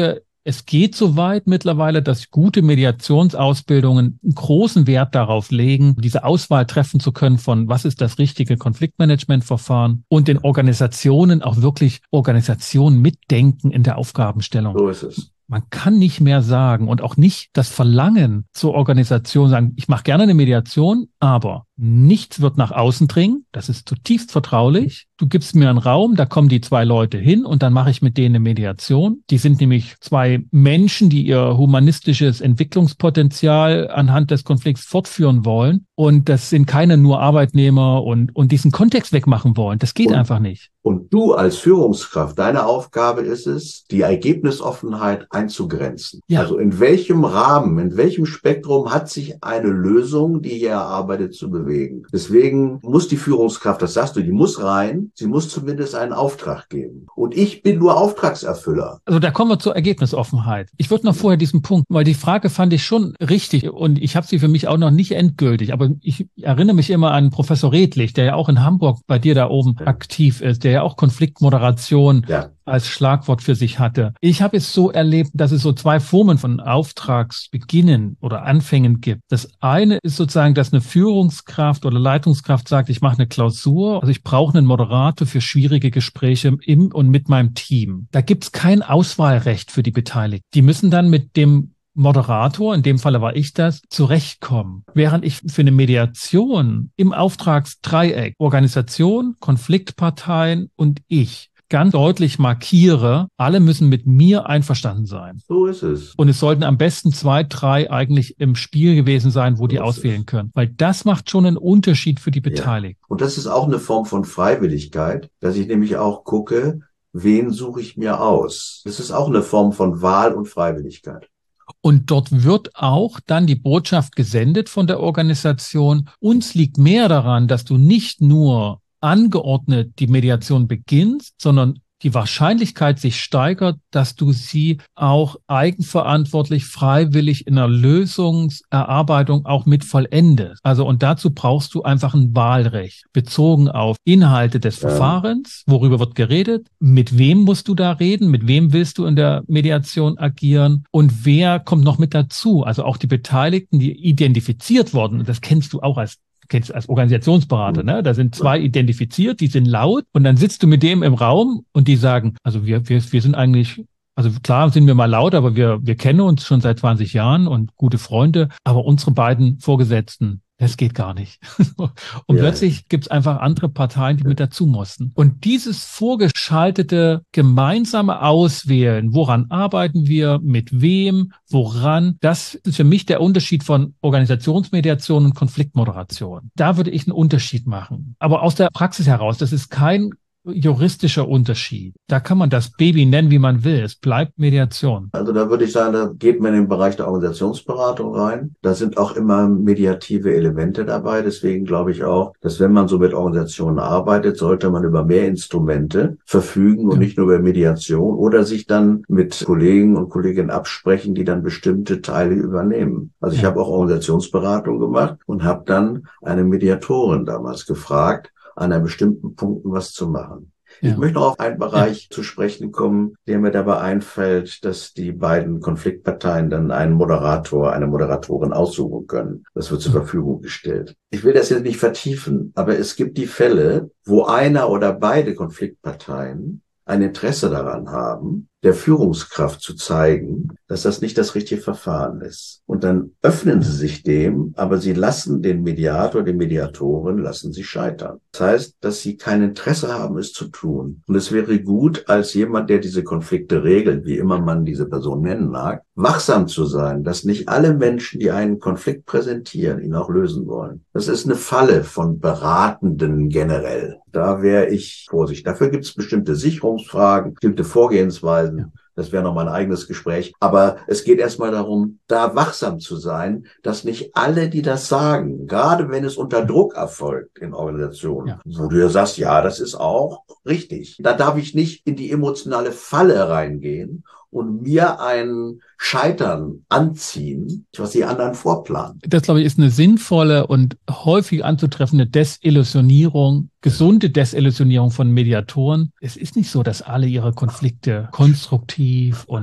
Es geht so weit mittlerweile, dass gute Mediationsausbildungen einen großen Wert darauf legen, diese Auswahl treffen zu können von, was ist das richtige Konfliktmanagementverfahren und den Organisationen auch wirklich Organisationen mitdenken in der Aufgabenstellung. So ist es. Man kann nicht mehr sagen und auch nicht das Verlangen zur Organisation sagen, ich mache gerne eine Mediation, aber nichts wird nach außen dringen. Das ist zutiefst vertraulich. Du gibst mir einen Raum, da kommen die zwei Leute hin und dann mache ich mit denen eine Mediation. Die sind nämlich zwei Menschen, die ihr humanistisches Entwicklungspotenzial anhand des Konflikts fortführen wollen. Und das sind keine nur Arbeitnehmer und, und diesen Kontext wegmachen wollen. Das geht und, einfach nicht. Und du als Führungskraft, deine Aufgabe ist es, die Ergebnisoffenheit einzugrenzen. Ja. Also in welchem Rahmen, in welchem Spektrum hat sich eine Lösung, die hier erarbeitet, zu bewegen. Deswegen muss die Führungskraft, das sagst du, die muss rein, sie muss zumindest einen Auftrag geben. Und ich bin nur Auftragserfüller. Also da kommen wir zur Ergebnisoffenheit. Ich würde noch vorher diesen Punkt, weil die Frage fand ich schon richtig und ich habe sie für mich auch noch nicht endgültig, aber ich erinnere mich immer an Professor Redlich, der ja auch in Hamburg bei dir da oben ja. aktiv ist, der ja auch Konfliktmoderation ja. als Schlagwort für sich hatte. Ich habe es so erlebt, dass es so zwei Formen von Auftragsbeginnen oder Anfängen gibt. Das eine ist sozusagen, dass eine Führungskraft oder Leitungskraft sagt, ich mache eine Klausur, also ich brauche einen Moderator für schwierige Gespräche im und mit meinem Team. Da gibt es kein Auswahlrecht für die Beteiligten. Die müssen dann mit dem Moderator, in dem Falle war ich das, zurechtkommen. Während ich für eine Mediation im Auftragsdreieck Organisation, Konfliktparteien und ich ganz deutlich markiere, alle müssen mit mir einverstanden sein. So ist es. Und es sollten am besten zwei, drei eigentlich im Spiel gewesen sein, wo so die auswählen es. können. Weil das macht schon einen Unterschied für die Beteiligten. Ja. Und das ist auch eine Form von Freiwilligkeit, dass ich nämlich auch gucke, wen suche ich mir aus. Das ist auch eine Form von Wahl und Freiwilligkeit. Und dort wird auch dann die Botschaft gesendet von der Organisation. Uns liegt mehr daran, dass du nicht nur angeordnet die Mediation beginnst, sondern die Wahrscheinlichkeit sich steigert, dass du sie auch eigenverantwortlich, freiwillig in der Lösungserarbeitung auch mit vollendest. Also und dazu brauchst du einfach ein Wahlrecht, bezogen auf Inhalte des ja. Verfahrens, worüber wird geredet, mit wem musst du da reden, mit wem willst du in der Mediation agieren und wer kommt noch mit dazu. Also auch die Beteiligten, die identifiziert wurden, das kennst du auch als kennst als Organisationsberater, ne? Da sind zwei identifiziert, die sind laut und dann sitzt du mit dem im Raum und die sagen, also wir wir wir sind eigentlich, also klar sind wir mal laut, aber wir wir kennen uns schon seit zwanzig Jahren und gute Freunde, aber unsere beiden Vorgesetzten, das geht gar nicht. Und ja. plötzlich gibt's einfach andere Parteien, die ja. mit dazu mussten. Und dieses vorgeschaltete gemeinsame Auswählen, woran arbeiten wir, mit wem, woran, das ist für mich der Unterschied von Organisationsmediation und Konfliktmoderation. Da würde ich einen Unterschied machen. Aber aus der Praxis heraus, das ist kein juristischer Unterschied. Da kann man das Baby nennen, wie man will. Es bleibt Mediation. Also da würde ich sagen, da geht man in den Bereich der Organisationsberatung rein. Da sind auch immer mediative Elemente dabei. Deswegen glaube ich auch, dass wenn man so mit Organisationen arbeitet, sollte man über mehr Instrumente verfügen und ja. nicht nur über Mediation oder sich dann mit Kollegen und Kolleginnen absprechen, die dann bestimmte Teile übernehmen. Also ich ja. habe auch Organisationsberatung gemacht und habe dann eine Mediatorin damals gefragt, an einem bestimmten Punkt was zu machen. Ja. Ich möchte noch auf einen Bereich ja. zu sprechen kommen, der mir dabei einfällt, dass die beiden Konfliktparteien dann einen Moderator, eine Moderatorin aussuchen können. Das wird zur ja. Verfügung gestellt. Ich will das jetzt nicht vertiefen, aber es gibt die Fälle, wo einer oder beide Konfliktparteien ein Interesse daran haben, der Führungskraft zu zeigen, dass das nicht das richtige Verfahren ist. Und dann öffnen sie sich dem, aber sie lassen den Mediator, die Mediatorin, lassen sie scheitern. Das heißt, dass sie kein Interesse haben, es zu tun. Und es wäre gut, als jemand, der diese Konflikte regelt, wie immer man diese Person nennen mag, wachsam zu sein, dass nicht alle Menschen, die einen Konflikt präsentieren, ihn auch lösen wollen. Das ist eine Falle von Beratenden generell. Da wäre ich vorsichtig. Dafür gibt es bestimmte Sicherungsfragen, bestimmte Vorgehensweisen. Ja. Das wäre nochmal ein eigenes Gespräch. Aber es geht erstmal darum, da wachsam zu sein, dass nicht alle, die das sagen, gerade wenn es unter Druck erfolgt in Organisationen, ja. wo du ja sagst, ja, das ist auch richtig. Da darf ich nicht in die emotionale Falle reingehen und mir ein Scheitern anziehen, was die anderen vorplanen. Das, glaube ich, ist eine sinnvolle und häufig anzutreffende Desillusionierung, gesunde Desillusionierung von Mediatoren. Es ist nicht so, dass alle ihre Konflikte konstruktiv und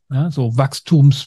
ja, so Wachstums-,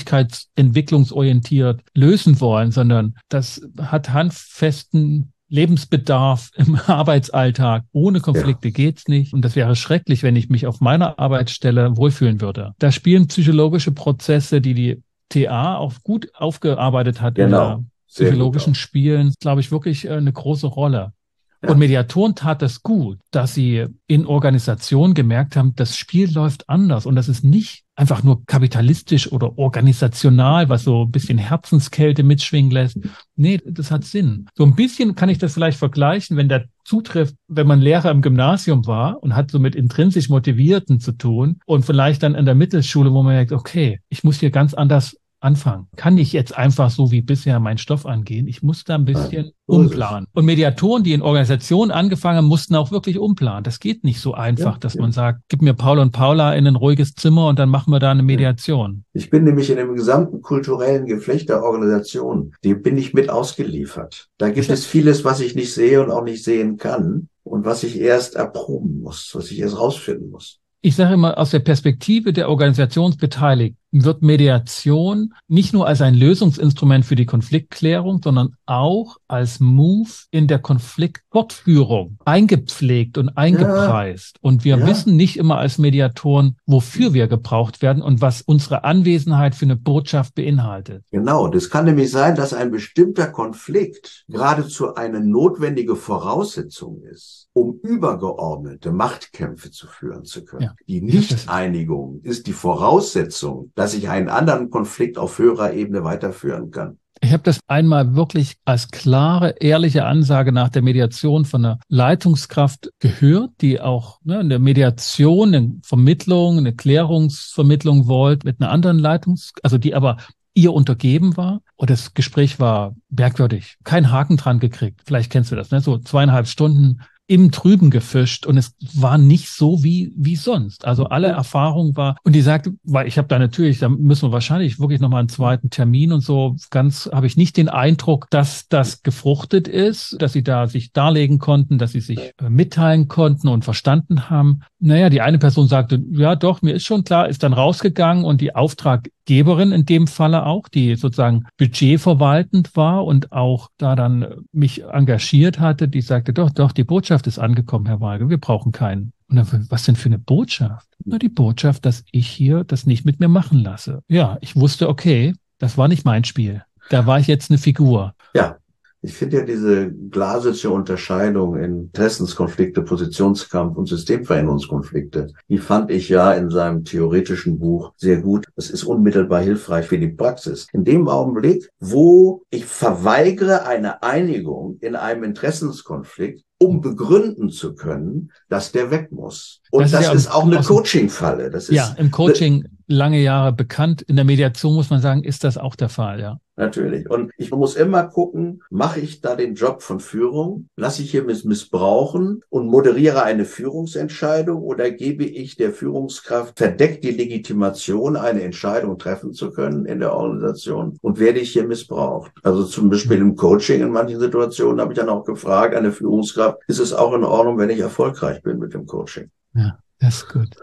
persönlichkeitsentwicklungsorientiert lösen wollen, sondern das hat handfesten Lebensbedarf im Arbeitsalltag. Ohne Konflikte ja. geht's nicht. Und das wäre schrecklich, wenn ich mich auf meiner Arbeitsstelle wohlfühlen würde. Da spielen psychologische Prozesse, die die T A auch gut aufgearbeitet hat, genau. in der psychologischen Spielen, glaube ich, wirklich eine große Rolle. Ja. Und Mediatoren tat das gut, dass sie in Organisationen gemerkt haben, das Spiel läuft anders und das ist nicht einfach nur kapitalistisch oder organisational, was so ein bisschen Herzenskälte mitschwingen lässt. Nee, das hat Sinn. So ein bisschen kann ich das vielleicht vergleichen, wenn der zutrifft, wenn man Lehrer im Gymnasium war und hat so mit intrinsisch Motivierten zu tun und vielleicht dann in der Mittelschule, wo man merkt, okay, ich muss hier ganz anders anfangen. Kann ich jetzt einfach so wie bisher meinen Stoff angehen? Ich muss da ein bisschen umplanen. Und Mediatoren, die in Organisationen angefangen haben, mussten auch wirklich umplanen. Das geht nicht so einfach, ja, dass ja. man sagt, gib mir Paul und Paula in ein ruhiges Zimmer und dann machen wir da eine Mediation. Ich bin nämlich in dem gesamten kulturellen Geflecht der Organisation, dem bin ich mit ausgeliefert. Da gibt es vieles, was ich nicht sehe und auch nicht sehen kann und was ich erst erproben muss, was ich erst rausfinden muss. Ich sage immer, aus der Perspektive der Organisationsbeteiligten wird Mediation nicht nur als ein Lösungsinstrument für die Konfliktklärung, sondern auch als Move in der Konfliktfortführung eingepflegt und eingepreist. Ja. Und wir ja. wissen nicht immer als Mediatoren, wofür wir gebraucht werden und was unsere Anwesenheit für eine Botschaft beinhaltet. Genau, das kann nämlich sein, dass ein bestimmter Konflikt geradezu eine notwendige Voraussetzung ist, um übergeordnete Machtkämpfe zu führen zu können. Ja. Die Nichteinigung ist die Voraussetzung, dass ich einen anderen Konflikt auf höherer Ebene weiterführen kann. Ich habe das einmal wirklich als klare, ehrliche Ansage nach der Mediation von einer Leitungskraft gehört, die auch ne, eine Mediation, eine Vermittlung, eine Klärungsvermittlung wollte mit einer anderen Leitungs-, also die aber ihr untergeben war. Und das Gespräch war merkwürdig. Kein Haken dran gekriegt. Vielleicht kennst du das, ne? So zweieinhalb Stunden im Trüben gefischt und es war nicht so wie wie sonst. Also alle Erfahrung war, und die sagte, weil ich habe da natürlich, da müssen wir wahrscheinlich wirklich nochmal einen zweiten Termin und so, ganz habe ich nicht den Eindruck, dass das gefruchtet ist, dass sie da sich darlegen konnten, dass sie sich äh, mitteilen konnten und verstanden haben. Naja, die eine Person sagte, ja doch, mir ist schon klar, ist dann rausgegangen und die Auftraggeberin in dem Falle auch, die sozusagen budgetverwaltend war und auch da dann mich engagiert hatte, die sagte, doch, doch, die Botschaft ist angekommen, Herr Weigel, wir brauchen keinen. Und dann, was denn für eine Botschaft? Na, die Botschaft, dass ich hier das nicht mit mir machen lasse. Ja, ich wusste, okay, das war nicht mein Spiel. Da war ich jetzt eine Figur. Ja. Ich finde ja diese Glasische Unterscheidung in Interessenskonflikte, Positionskampf und Systemveränderungskonflikte, die fand ich ja in seinem theoretischen Buch sehr gut. Es ist unmittelbar hilfreich für die Praxis. In dem Augenblick, wo ich verweigere eine Einigung in einem Interessenskonflikt, um begründen zu können, dass der weg muss. Und das, das ist, ja ist auch eine Coaching-Falle. Das ist ja, im Coaching lange Jahre bekannt. In der Mediation muss man sagen, ist das auch der Fall, ja. Natürlich. Und ich muss immer gucken, mache ich da den Job von Führung? Lasse ich hier miss- missbrauchen und moderiere eine Führungsentscheidung oder gebe ich der Führungskraft verdeckt die Legitimation, eine Entscheidung treffen zu können in der Organisation und werde ich hier missbraucht? Also zum Beispiel im Coaching in manchen Situationen habe ich dann auch gefragt, eine Führungskraft, ist es auch in Ordnung, wenn ich erfolgreich bin mit dem Coaching? Ja. Das ist gut.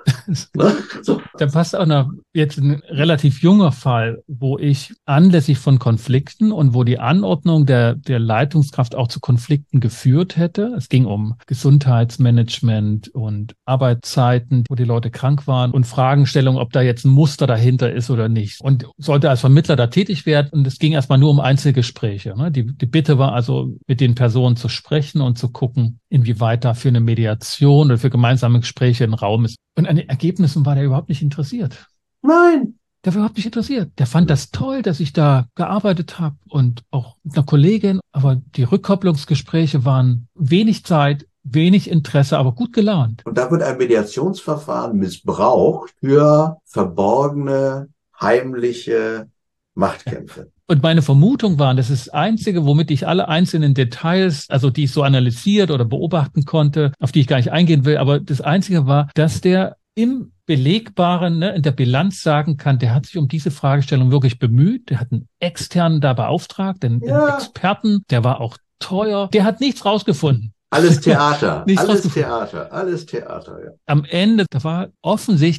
So. Da passt auch noch jetzt ein relativ junger Fall, wo ich anlässlich von Konflikten und wo die Anordnung der, der Leitungskraft auch zu Konflikten geführt hätte. Es ging um Gesundheitsmanagement und Arbeitszeiten, wo die Leute krank waren und Fragestellung, ob da jetzt ein Muster dahinter ist oder nicht. Und sollte als Vermittler da tätig werden. Und es ging erstmal nur um Einzelgespräche. Die, die Bitte war also, mit den Personen zu sprechen und zu gucken, inwieweit da für eine Mediation oder für gemeinsame Gespräche ein Raum ist. Und an den Ergebnissen war der überhaupt nicht interessiert. Nein. Der war überhaupt nicht interessiert. Der fand das toll, dass ich da gearbeitet habe und auch mit einer Kollegin. Aber die Rückkopplungsgespräche waren wenig Zeit, wenig Interesse, aber gut gelaunt. Und da wird ein Mediationsverfahren missbraucht für verborgene, heimliche Machtkämpfe. Und meine Vermutung war, das ist das Einzige, womit ich alle einzelnen Details, also die ich so analysiert oder beobachten konnte, auf die ich gar nicht eingehen will, aber das Einzige war, dass der im Belegbaren, ne, in der Bilanz sagen kann, der hat sich um diese Fragestellung wirklich bemüht, der hat einen externen da beauftragt, den, ja. den Experten, der war auch teuer, der hat nichts rausgefunden. Alles Theater, alles Theater, alles Theater, ja. Am Ende, da war offensichtlich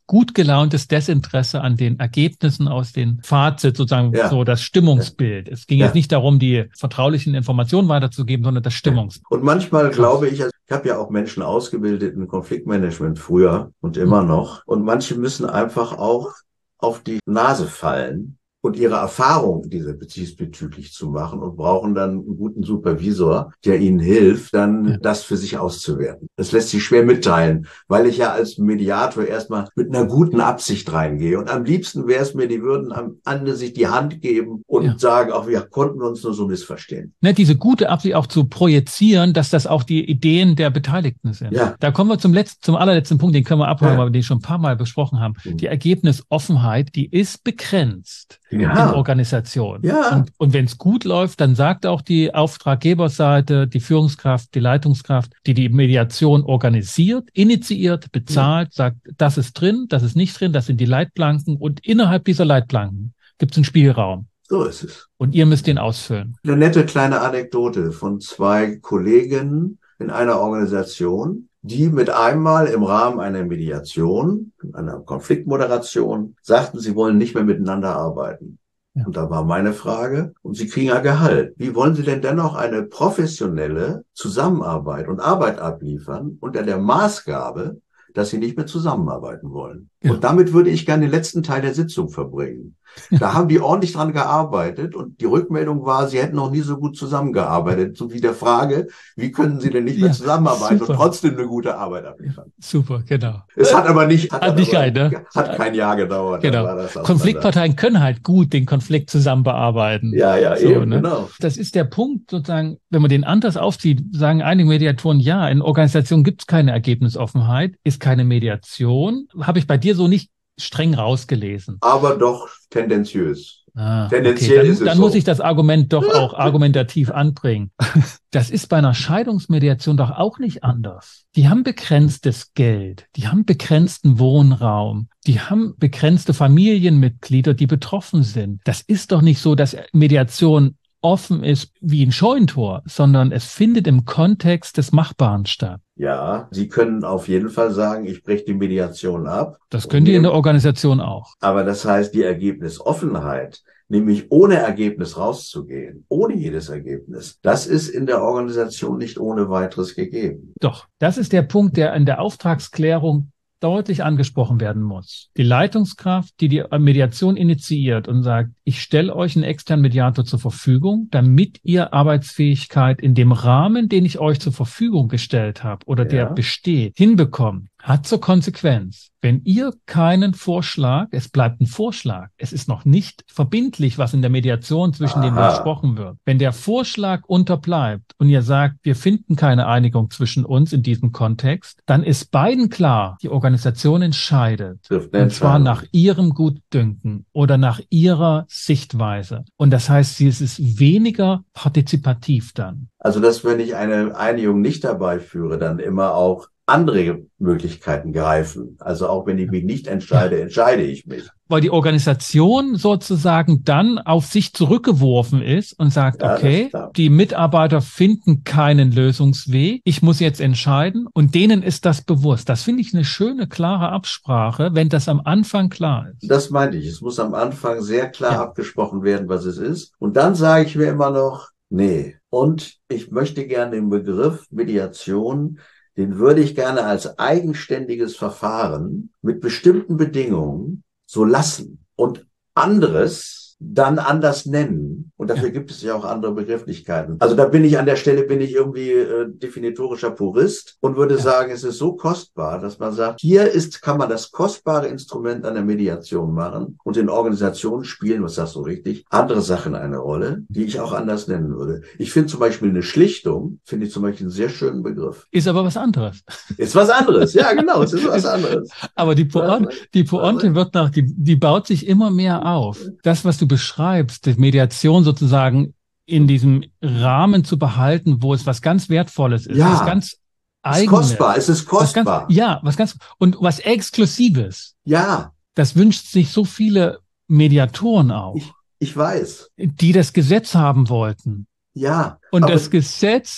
gut gelauntes Desinteresse an den Ergebnissen aus den Fazit, sozusagen ja. so das Stimmungsbild. Es ging ja. jetzt nicht darum, die vertraulichen Informationen weiterzugeben, sondern das Stimmungsbild. Und manchmal Krass. glaube ich, also ich habe ja auch Menschen ausgebildet in Konfliktmanagement früher und immer mhm. noch. Und manche müssen einfach auch auf die Nase fallen und ihre Erfahrung diese diesbezüglich zu machen und brauchen dann einen guten Supervisor, der ihnen hilft, dann ja. das für sich auszuwerten. Das lässt sich schwer mitteilen, weil ich ja als Mediator erstmal mit einer guten Absicht reingehe. Und am liebsten wäre es mir, die würden am Ende sich die Hand geben und ja. sagen, auch wir konnten uns nur so missverstehen. Ne, diese gute Absicht auch zu projizieren, dass das auch die Ideen der Beteiligten sind. Ja. Da kommen wir zum letzten, zum allerletzten Punkt, den können wir abhaken, ja. weil wir den schon ein paar Mal besprochen haben. Mhm. Die Ergebnisoffenheit, die ist begrenzt. Ja. In Organisation. Ja. Und, und wenn es gut läuft, dann sagt auch die Auftraggeberseite, die Führungskraft, die Leitungskraft, die die Mediation organisiert, initiiert, bezahlt, ja. sagt, das ist drin, das ist nicht drin, das sind die Leitplanken und innerhalb dieser Leitplanken gibt es einen Spielraum. So ist es. Und ihr müsst den ausfüllen. Eine nette kleine Anekdote von zwei Kollegen in einer Organisation, die mit einmal im Rahmen einer Mediation, einer Konfliktmoderation, sagten, sie wollen nicht mehr miteinander arbeiten. Ja. Und da war meine Frage, und Sie kriegen ja Gehalt. Wie wollen Sie denn dennoch eine professionelle Zusammenarbeit und Arbeit abliefern unter der Maßgabe, dass Sie nicht mehr zusammenarbeiten wollen? Ja. Und damit würde ich gerne den letzten Teil der Sitzung verbringen. Da haben die ordentlich dran gearbeitet und die Rückmeldung war, sie hätten noch nie so gut zusammengearbeitet. So wie der Frage, wie können sie denn nicht mehr ja, zusammenarbeiten super. und trotzdem eine gute Arbeit abliefern? Super, genau. Es hat aber nicht, hat, hat, nicht aber, kein, ne? hat kein Jahr gedauert. Genau. War das Konfliktparteien können halt gut den Konflikt zusammen bearbeiten. Ja, ja, so, eben, ne? genau. Das ist der Punkt sozusagen, wenn man den anders aufzieht, sagen einige Mediatoren, ja, in Organisationen gibt es keine Ergebnisoffenheit, ist keine Mediation. Habe ich bei dir so nicht streng rausgelesen. Aber doch tendenziös. Ah, Tendenziell okay. dann, ist es dann so. muss ich das Argument doch auch argumentativ anbringen. Das ist bei einer Scheidungsmediation doch auch nicht anders. Die haben begrenztes Geld, die haben begrenzten Wohnraum, die haben begrenzte Familienmitglieder, die betroffen sind. Das ist doch nicht so, dass Mediation offen ist wie ein Scheunentor, sondern es findet im Kontext des Machbaren statt. Ja, Sie können auf jeden Fall sagen, ich breche die Mediation ab. Das können die in der Organisation auch. Aber das heißt, die Ergebnisoffenheit, nämlich ohne Ergebnis rauszugehen, ohne jedes Ergebnis, das ist in der Organisation nicht ohne weiteres gegeben. Doch, das ist der Punkt, der in der Auftragsklärung deutlich angesprochen werden muss. Die Leitungskraft, die die Mediation initiiert und sagt, ich stelle euch einen externen Mediator zur Verfügung, damit ihr Arbeitsfähigkeit in dem Rahmen, den ich euch zur Verfügung gestellt habe oder ja. der besteht, hinbekommt, hat zur Konsequenz, wenn ihr keinen Vorschlag, es bleibt ein Vorschlag, es ist noch nicht verbindlich, was in der Mediation zwischen Aha. denen besprochen wird. Wenn der Vorschlag unterbleibt und ihr sagt, wir finden keine Einigung zwischen uns in diesem Kontext, dann ist beiden klar, die Organisation entscheidet. Und zwar nach ihrem Gutdünken oder nach ihrer Sichtweise. Und das heißt, es ist weniger partizipativ dann. Also, dass wenn ich eine Einigung nicht dabei führe, dann immer auch andere Möglichkeiten greifen. Also auch wenn ich mich nicht entscheide, entscheide ich mich. Weil die Organisation sozusagen dann auf sich zurückgeworfen ist und sagt, ja, okay, die Mitarbeiter finden keinen Lösungsweg, ich muss jetzt entscheiden und denen ist das bewusst. Das finde ich eine schöne, klare Absprache, wenn das am Anfang klar ist. Das meinte ich. Es muss am Anfang sehr klar ja. abgesprochen werden, was es ist. Und dann sage ich mir immer noch, nee. Und ich möchte gerne den Begriff Mediation, den würde ich gerne als eigenständiges Verfahren mit bestimmten Bedingungen so lassen und anderes dann anders nennen. Und dafür ja. gibt es ja auch andere Begrifflichkeiten. Also da bin ich an der Stelle, bin ich irgendwie äh, definitorischer Purist und würde ja. sagen, es ist so kostbar, dass man sagt, hier ist, kann man das kostbare Instrument einer Mediation machen und in Organisationen spielen, was sagst du richtig, andere Sachen eine Rolle, die ich auch anders nennen würde. Ich finde zum Beispiel eine Schlichtung, finde ich zum Beispiel einen sehr schönen Begriff. Ist aber was anderes. Ist was anderes, ja genau, es ist was anderes. Aber die Pointe, die Pointe wird nach, die, die baut sich immer mehr auf. Das, was du beschreibst, die Mediation sozusagen in diesem Rahmen zu behalten, wo es was ganz Wertvolles ist, ja, was ganz Eigenes. Es ist kostbar, es ist kostbar. Was ganz, ja, was ganz, und was Exklusives. Ja. Das wünscht sich so viele Mediatoren auch. Ich, ich weiß. Die das Gesetz haben wollten. Ja. Und das Gesetz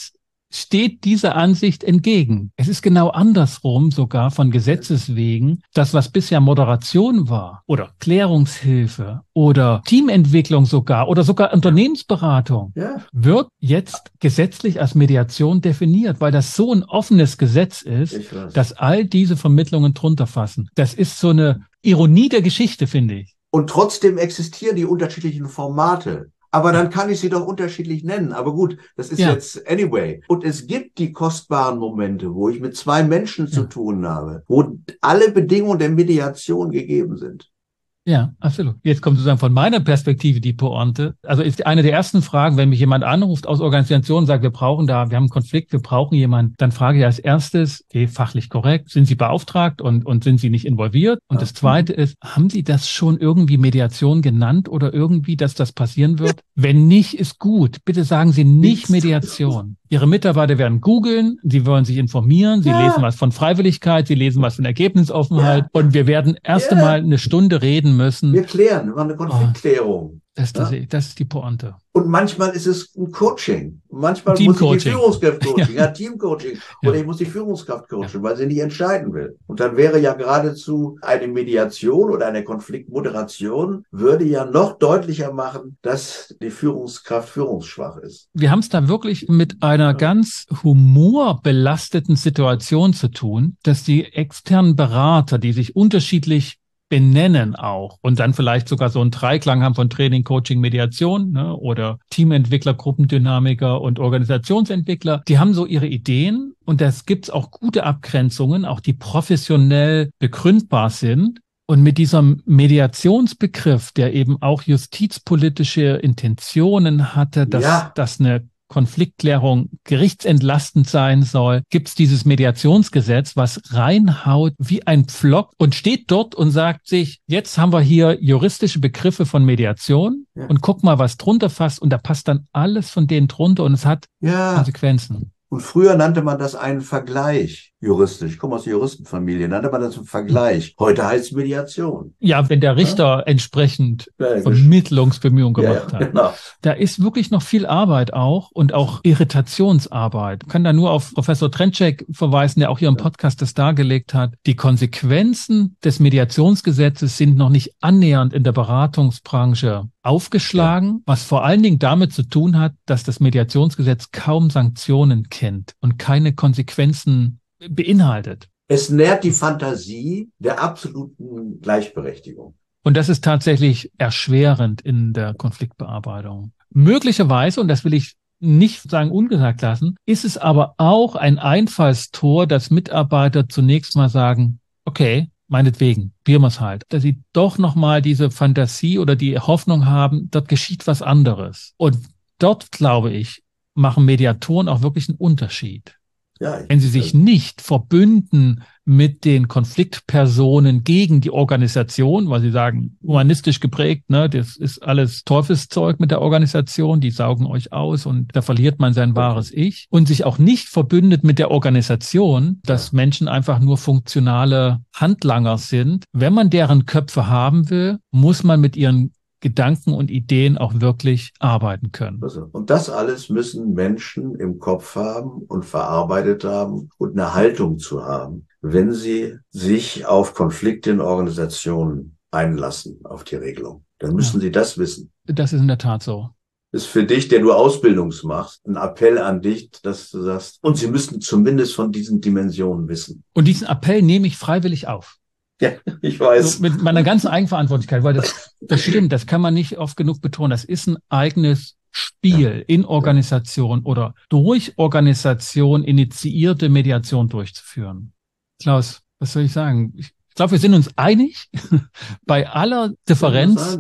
steht dieser Ansicht entgegen. Es ist genau andersrum sogar von Gesetzes wegen. Das, was bisher Moderation war oder Klärungshilfe oder Teamentwicklung sogar oder sogar Unternehmensberatung, ja, wird jetzt gesetzlich als Mediation definiert, weil das so ein offenes Gesetz ist, dass all diese Vermittlungen drunter fassen. Das ist so eine Ironie der Geschichte, finde ich. Und trotzdem existieren die unterschiedlichen Formate. Aber dann kann ich sie doch unterschiedlich nennen. Aber gut, das ist ja jetzt anyway. Und es gibt die kostbaren Momente, wo ich mit zwei Menschen zu ja. tun habe, wo alle Bedingungen der Mediation gegeben sind. Ja, absolut. Jetzt kommt sozusagen von meiner Perspektive die Pointe. Also ist eine der ersten Fragen, wenn mich jemand anruft aus Organisationen und sagt, wir brauchen da, wir haben einen Konflikt, wir brauchen jemanden, dann frage ich als erstes, okay, fachlich korrekt, sind Sie beauftragt und, und sind Sie nicht involviert? Und ja. das Zweite ist, haben Sie das schon irgendwie Mediation genannt oder irgendwie, dass das passieren wird? Wenn nicht, ist gut. Bitte sagen Sie nicht Mediation. Ihre Mitarbeiter werden googeln, sie wollen sich informieren, sie ja. lesen was von Freiwilligkeit, sie lesen was von Ergebnisoffenheit ja. und wir werden erst ja. einmal eine Stunde reden müssen. Wir klären, wir machen eine Konfliktklärung. Oh, das, das, ja. das ist die Pointe. Und manchmal ist es ein Coaching. Manchmal muss ich die Führungskraft coachen, ja, ja Teamcoaching. Ja. Oder ich muss die Führungskraft coachen, ja. weil sie nicht entscheiden will. Und dann wäre ja geradezu eine Mediation oder eine Konfliktmoderation würde ja noch deutlicher machen, dass die Führungskraft führungsschwach ist. Wir haben es da wirklich mit einer ja. ganz humorbelasteten Situation zu tun, dass die externen Berater, die sich unterschiedlich benennen auch und dann vielleicht sogar so einen Dreiklang haben von Training, Coaching, Mediation, ne, oder Teamentwickler, Gruppendynamiker und Organisationsentwickler, die haben so ihre Ideen und das gibt's auch gute Abgrenzungen, auch die professionell begründbar sind. Und mit diesem Mediationsbegriff, der eben auch justizpolitische Intentionen hatte, dass ja. das eine Konfliktklärung gerichtsentlastend sein soll, gibt's dieses Mediationsgesetz, was reinhaut wie ein Pflock und steht dort und sagt sich, jetzt haben wir hier juristische Begriffe von Mediation ja. und guck mal, was drunter fasst und da passt dann alles von denen drunter und es hat ja. Konsequenzen. Und früher nannte man das einen Vergleich, juristisch. Ich komme aus der Juristenfamilie, nannte man das einen Vergleich. Heute heißt es Mediation. Ja, wenn der Richter ja? entsprechend ja, Vermittlungsbemühungen gemacht ja, ja, genau. hat. Da ist wirklich noch viel Arbeit auch und auch Irritationsarbeit. Ich kann da nur auf Professor Trentschek verweisen, der auch hier im Podcast das dargelegt hat. Die Konsequenzen des Mediationsgesetzes sind noch nicht annähernd in der Beratungsbranche aufgeschlagen, ja. was vor allen Dingen damit zu tun hat, dass das Mediationsgesetz kaum Sanktionen kennt und keine Konsequenzen beinhaltet. Es nährt die Fantasie der absoluten Gleichberechtigung. Und das ist tatsächlich erschwerend in der Konfliktbearbeitung. Möglicherweise, und das will ich nicht sagen ungesagt lassen, ist es aber auch ein Einfallstor, dass Mitarbeiter zunächst mal sagen, okay, meinetwegen, probieren wir es halt, dass sie doch nochmal diese Fantasie oder die Hoffnung haben, dort geschieht was anderes. Und dort, glaube ich, machen Mediatoren auch wirklich einen Unterschied. Ja, wenn sie sich nicht verbünden mit den Konfliktpersonen gegen die Organisation, weil sie sagen, humanistisch geprägt, ne, das ist alles Teufelszeug mit der Organisation, die saugen euch aus und da verliert man sein wahres Ich. Und sich auch nicht verbündet mit der Organisation, dass ja. Menschen einfach nur funktionale Handlanger sind. Wenn man deren Köpfe haben will, muss man mit ihren Gedanken und Ideen auch wirklich arbeiten können. Und das alles müssen Menschen im Kopf haben und verarbeitet haben und eine Haltung zu haben, wenn sie sich auf Konflikte in Organisationen einlassen, auf die Regelung. Dann müssen ja. sie das wissen. Das ist in der Tat so. Das ist für dich, der du Ausbildungs machst, ein Appell an dich, dass du sagst, und sie müssten zumindest von diesen Dimensionen wissen. Und diesen Appell nehme ich freiwillig auf. Ja, ich weiß. So mit meiner ganzen Eigenverantwortlichkeit, weil das, das stimmt, das kann man nicht oft genug betonen. Das ist ein eigenes Spiel ja. in Organisation ja. oder durch Organisation initiierte Mediation durchzuführen. Klaus, was soll ich sagen? Ich glaube, wir sind uns einig bei aller Differenz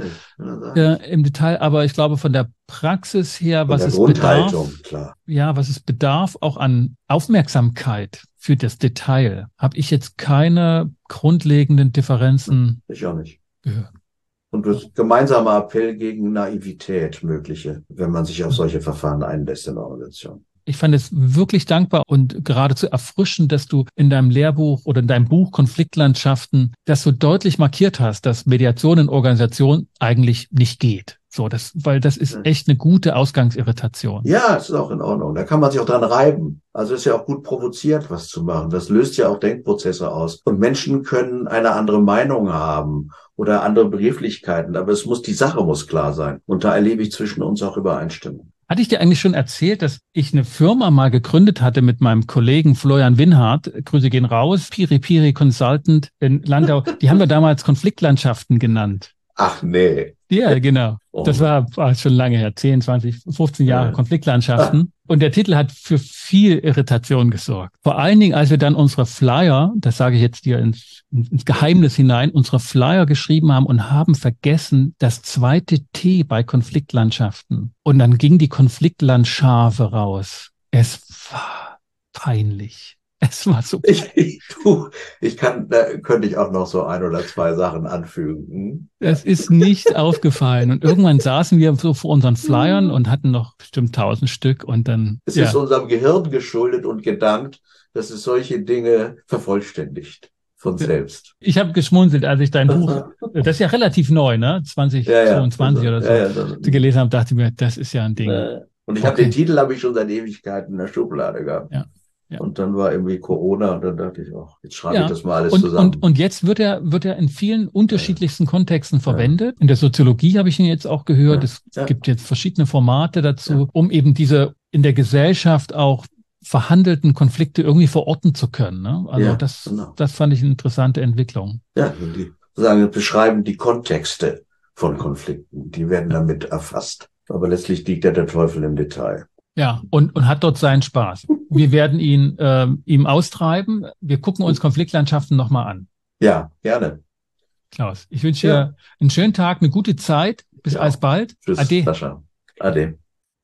äh, im Detail, aber ich glaube von der Praxis her, was es bedarf, klar. ja, was es bedarf, auch an Aufmerksamkeit für das Detail, habe ich jetzt keine grundlegenden Differenzen ich auch nicht. gehört. Und das gemeinsame Appell gegen Naivität mögliche, wenn man sich auf solche Verfahren einlässt in der Organisation. Ich fand es wirklich dankbar und geradezu erfrischend, dass du in deinem Lehrbuch oder in deinem Buch Konfliktlandschaften das so deutlich markiert hast, dass Mediation in Organisation eigentlich nicht geht. So, das, weil das ist echt eine gute Ausgangsirritation. Ja, es ist auch in Ordnung. Da kann man sich auch dran reiben. Also ist ja auch gut provoziert, was zu machen. Das löst ja auch Denkprozesse aus. Und Menschen können eine andere Meinung haben oder andere Begrifflichkeiten, aber es muss, die Sache muss klar sein. Und da erlebe ich zwischen uns auch Übereinstimmung. Hatte ich dir eigentlich schon erzählt, dass ich eine Firma mal gegründet hatte mit meinem Kollegen Florian Winhardt, Grüße gehen raus, Piri Piri Consultant in Landau, die haben wir damals Konfliktlandschaften genannt. Ach nee. Ja, genau. Das war, war schon lange her, zehn, zwanzig, fünfzehn Jahre ja. Konfliktlandschaften. Und der Titel hat für viel Irritation gesorgt. Vor allen Dingen, als wir dann unsere Flyer, das sage ich jetzt dir ins, ins Geheimnis hinein, unsere Flyer geschrieben haben und haben vergessen das zweite T bei Konfliktlandschaften. Und dann ging die Konfliktlandschafe raus. Es war peinlich. Es war so. Ich, ich, du, ich kann, da könnte ich auch noch so ein oder zwei Sachen anfügen. Hm? Das ist nicht aufgefallen. Und irgendwann saßen wir so vor unseren Flyern und hatten noch bestimmt tausend Stück und dann. Es ja. ist unserem Gehirn geschuldet und gedankt, dass es solche Dinge vervollständigt von selbst. Ich habe geschmunzelt, als ich dein Buch, das ist ja relativ neu, ne, zwanzig zweiundzwanzig ja, ja. oder so, ja, ja, gelesen habe, dachte ich mir, das ist ja ein Ding. Und ich okay. habe den Titel habe ich schon seit Ewigkeiten in der Schublade gehabt. Ja. Ja. Und dann war irgendwie Corona und dann dachte ich auch, jetzt schreibe ja. ich das mal alles und, zusammen. Und, und jetzt wird er, wird er in vielen unterschiedlichsten ja. Kontexten verwendet. Ja. In der Soziologie habe ich ihn jetzt auch gehört. Ja. Es ja. gibt jetzt verschiedene Formate dazu, ja. um eben diese in der Gesellschaft auch verhandelten Konflikte irgendwie verorten zu können. Ne? Also ja, das, genau. das fand ich eine interessante Entwicklung. Ja, die sagen, beschreiben die Kontexte von Konflikten. Die werden damit erfasst. Aber letztlich liegt ja der Teufel im Detail. Ja, und, und hat dort seinen Spaß. Wir werden ihn ähm, ihm austreiben. Wir gucken uns Konfliktlandschaften nochmal an. Ja, gerne. Klaus, ich wünsche ja. dir einen schönen Tag, eine gute Zeit. Bis ja. alsbald. Tschüss, Ade. Sascha. Ade.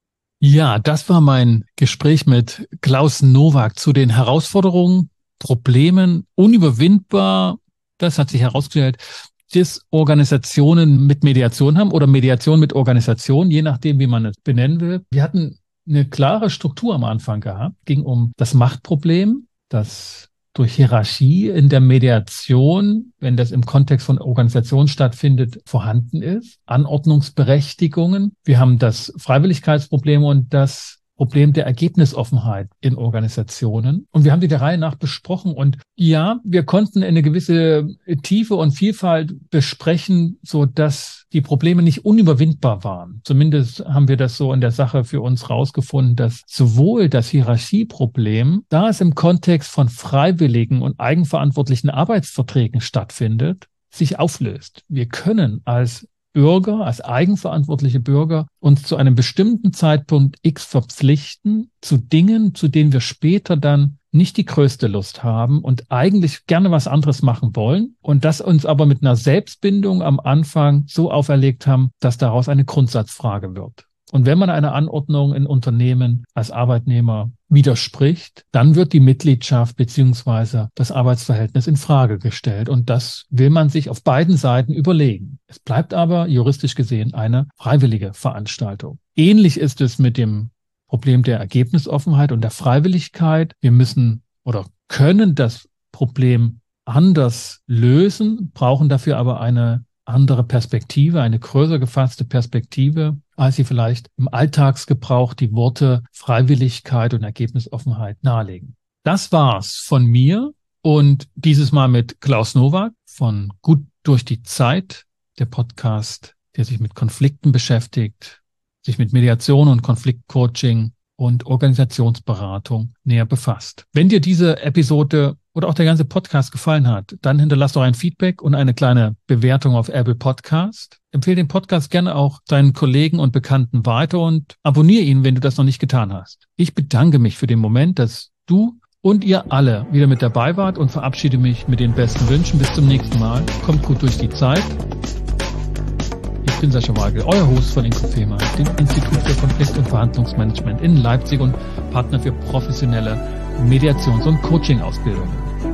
Ja, das war mein Gespräch mit Klaus Nowak zu den Herausforderungen, Problemen, unüberwindbar, das hat sich herausgestellt, dass Organisationen mit Mediation haben oder Mediation mit Organisation, je nachdem, wie man es benennen will. Wir hatten eine klare Struktur am Anfang gehabt, ging um das Machtproblem, das durch Hierarchie in der Mediation, wenn das im Kontext von Organisation stattfindet, vorhanden ist, Anordnungsberechtigungen. Wir haben das Freiwilligkeitsproblem und das Problem der Ergebnisoffenheit in Organisationen. Und wir haben die der Reihe nach besprochen. Und ja, wir konnten eine gewisse Tiefe und Vielfalt besprechen, so dass die Probleme nicht unüberwindbar waren. Zumindest haben wir das so in der Sache für uns rausgefunden, dass sowohl das Hierarchieproblem, da es im Kontext von freiwilligen und eigenverantwortlichen Arbeitsverträgen stattfindet, sich auflöst. Wir können als Bürger, als eigenverantwortliche Bürger uns zu einem bestimmten Zeitpunkt X verpflichten zu Dingen, zu denen wir später dann nicht die größte Lust haben und eigentlich gerne was anderes machen wollen und das uns aber mit einer Selbstbindung am Anfang so auferlegt haben, dass daraus eine Grundsatzfrage wird. Und wenn man einer Anordnung in Unternehmen als Arbeitnehmer widerspricht, dann wird die Mitgliedschaft beziehungsweise das Arbeitsverhältnis in Frage gestellt. Und das will man sich auf beiden Seiten überlegen. Es bleibt aber juristisch gesehen eine freiwillige Veranstaltung. Ähnlich ist es mit dem Problem der Ergebnisoffenheit und der Freiwilligkeit. Wir müssen oder können das Problem anders lösen, brauchen dafür aber eine andere Perspektive, eine größer gefasste Perspektive, als sie vielleicht im Alltagsgebrauch die Worte Freiwilligkeit und Ergebnisoffenheit nahelegen. Das war's von mir und dieses Mal mit Klaus Nowak von Gut durch die Zeit, der Podcast, der sich mit Konflikten beschäftigt, sich mit Mediation und Konfliktcoaching und Organisationsberatung näher befasst. Wenn dir diese Episode oder auch der ganze Podcast gefallen hat, dann hinterlass doch ein Feedback und eine kleine Bewertung auf Apple Podcast. Empfehle den Podcast gerne auch deinen Kollegen und Bekannten weiter und abonniere ihn, wenn du das noch nicht getan hast. Ich bedanke mich für den Moment, dass du und ihr alle wieder mit dabei wart und verabschiede mich mit den besten Wünschen. Bis zum nächsten Mal. Kommt gut durch die Zeit. Ich bin Sascha Weigel, euer Host von Inkofema, dem Institut für Konflikt- und Verhandlungsmanagement in Leipzig und Partner für professionelle Mediations- und Coaching-Ausbildungen.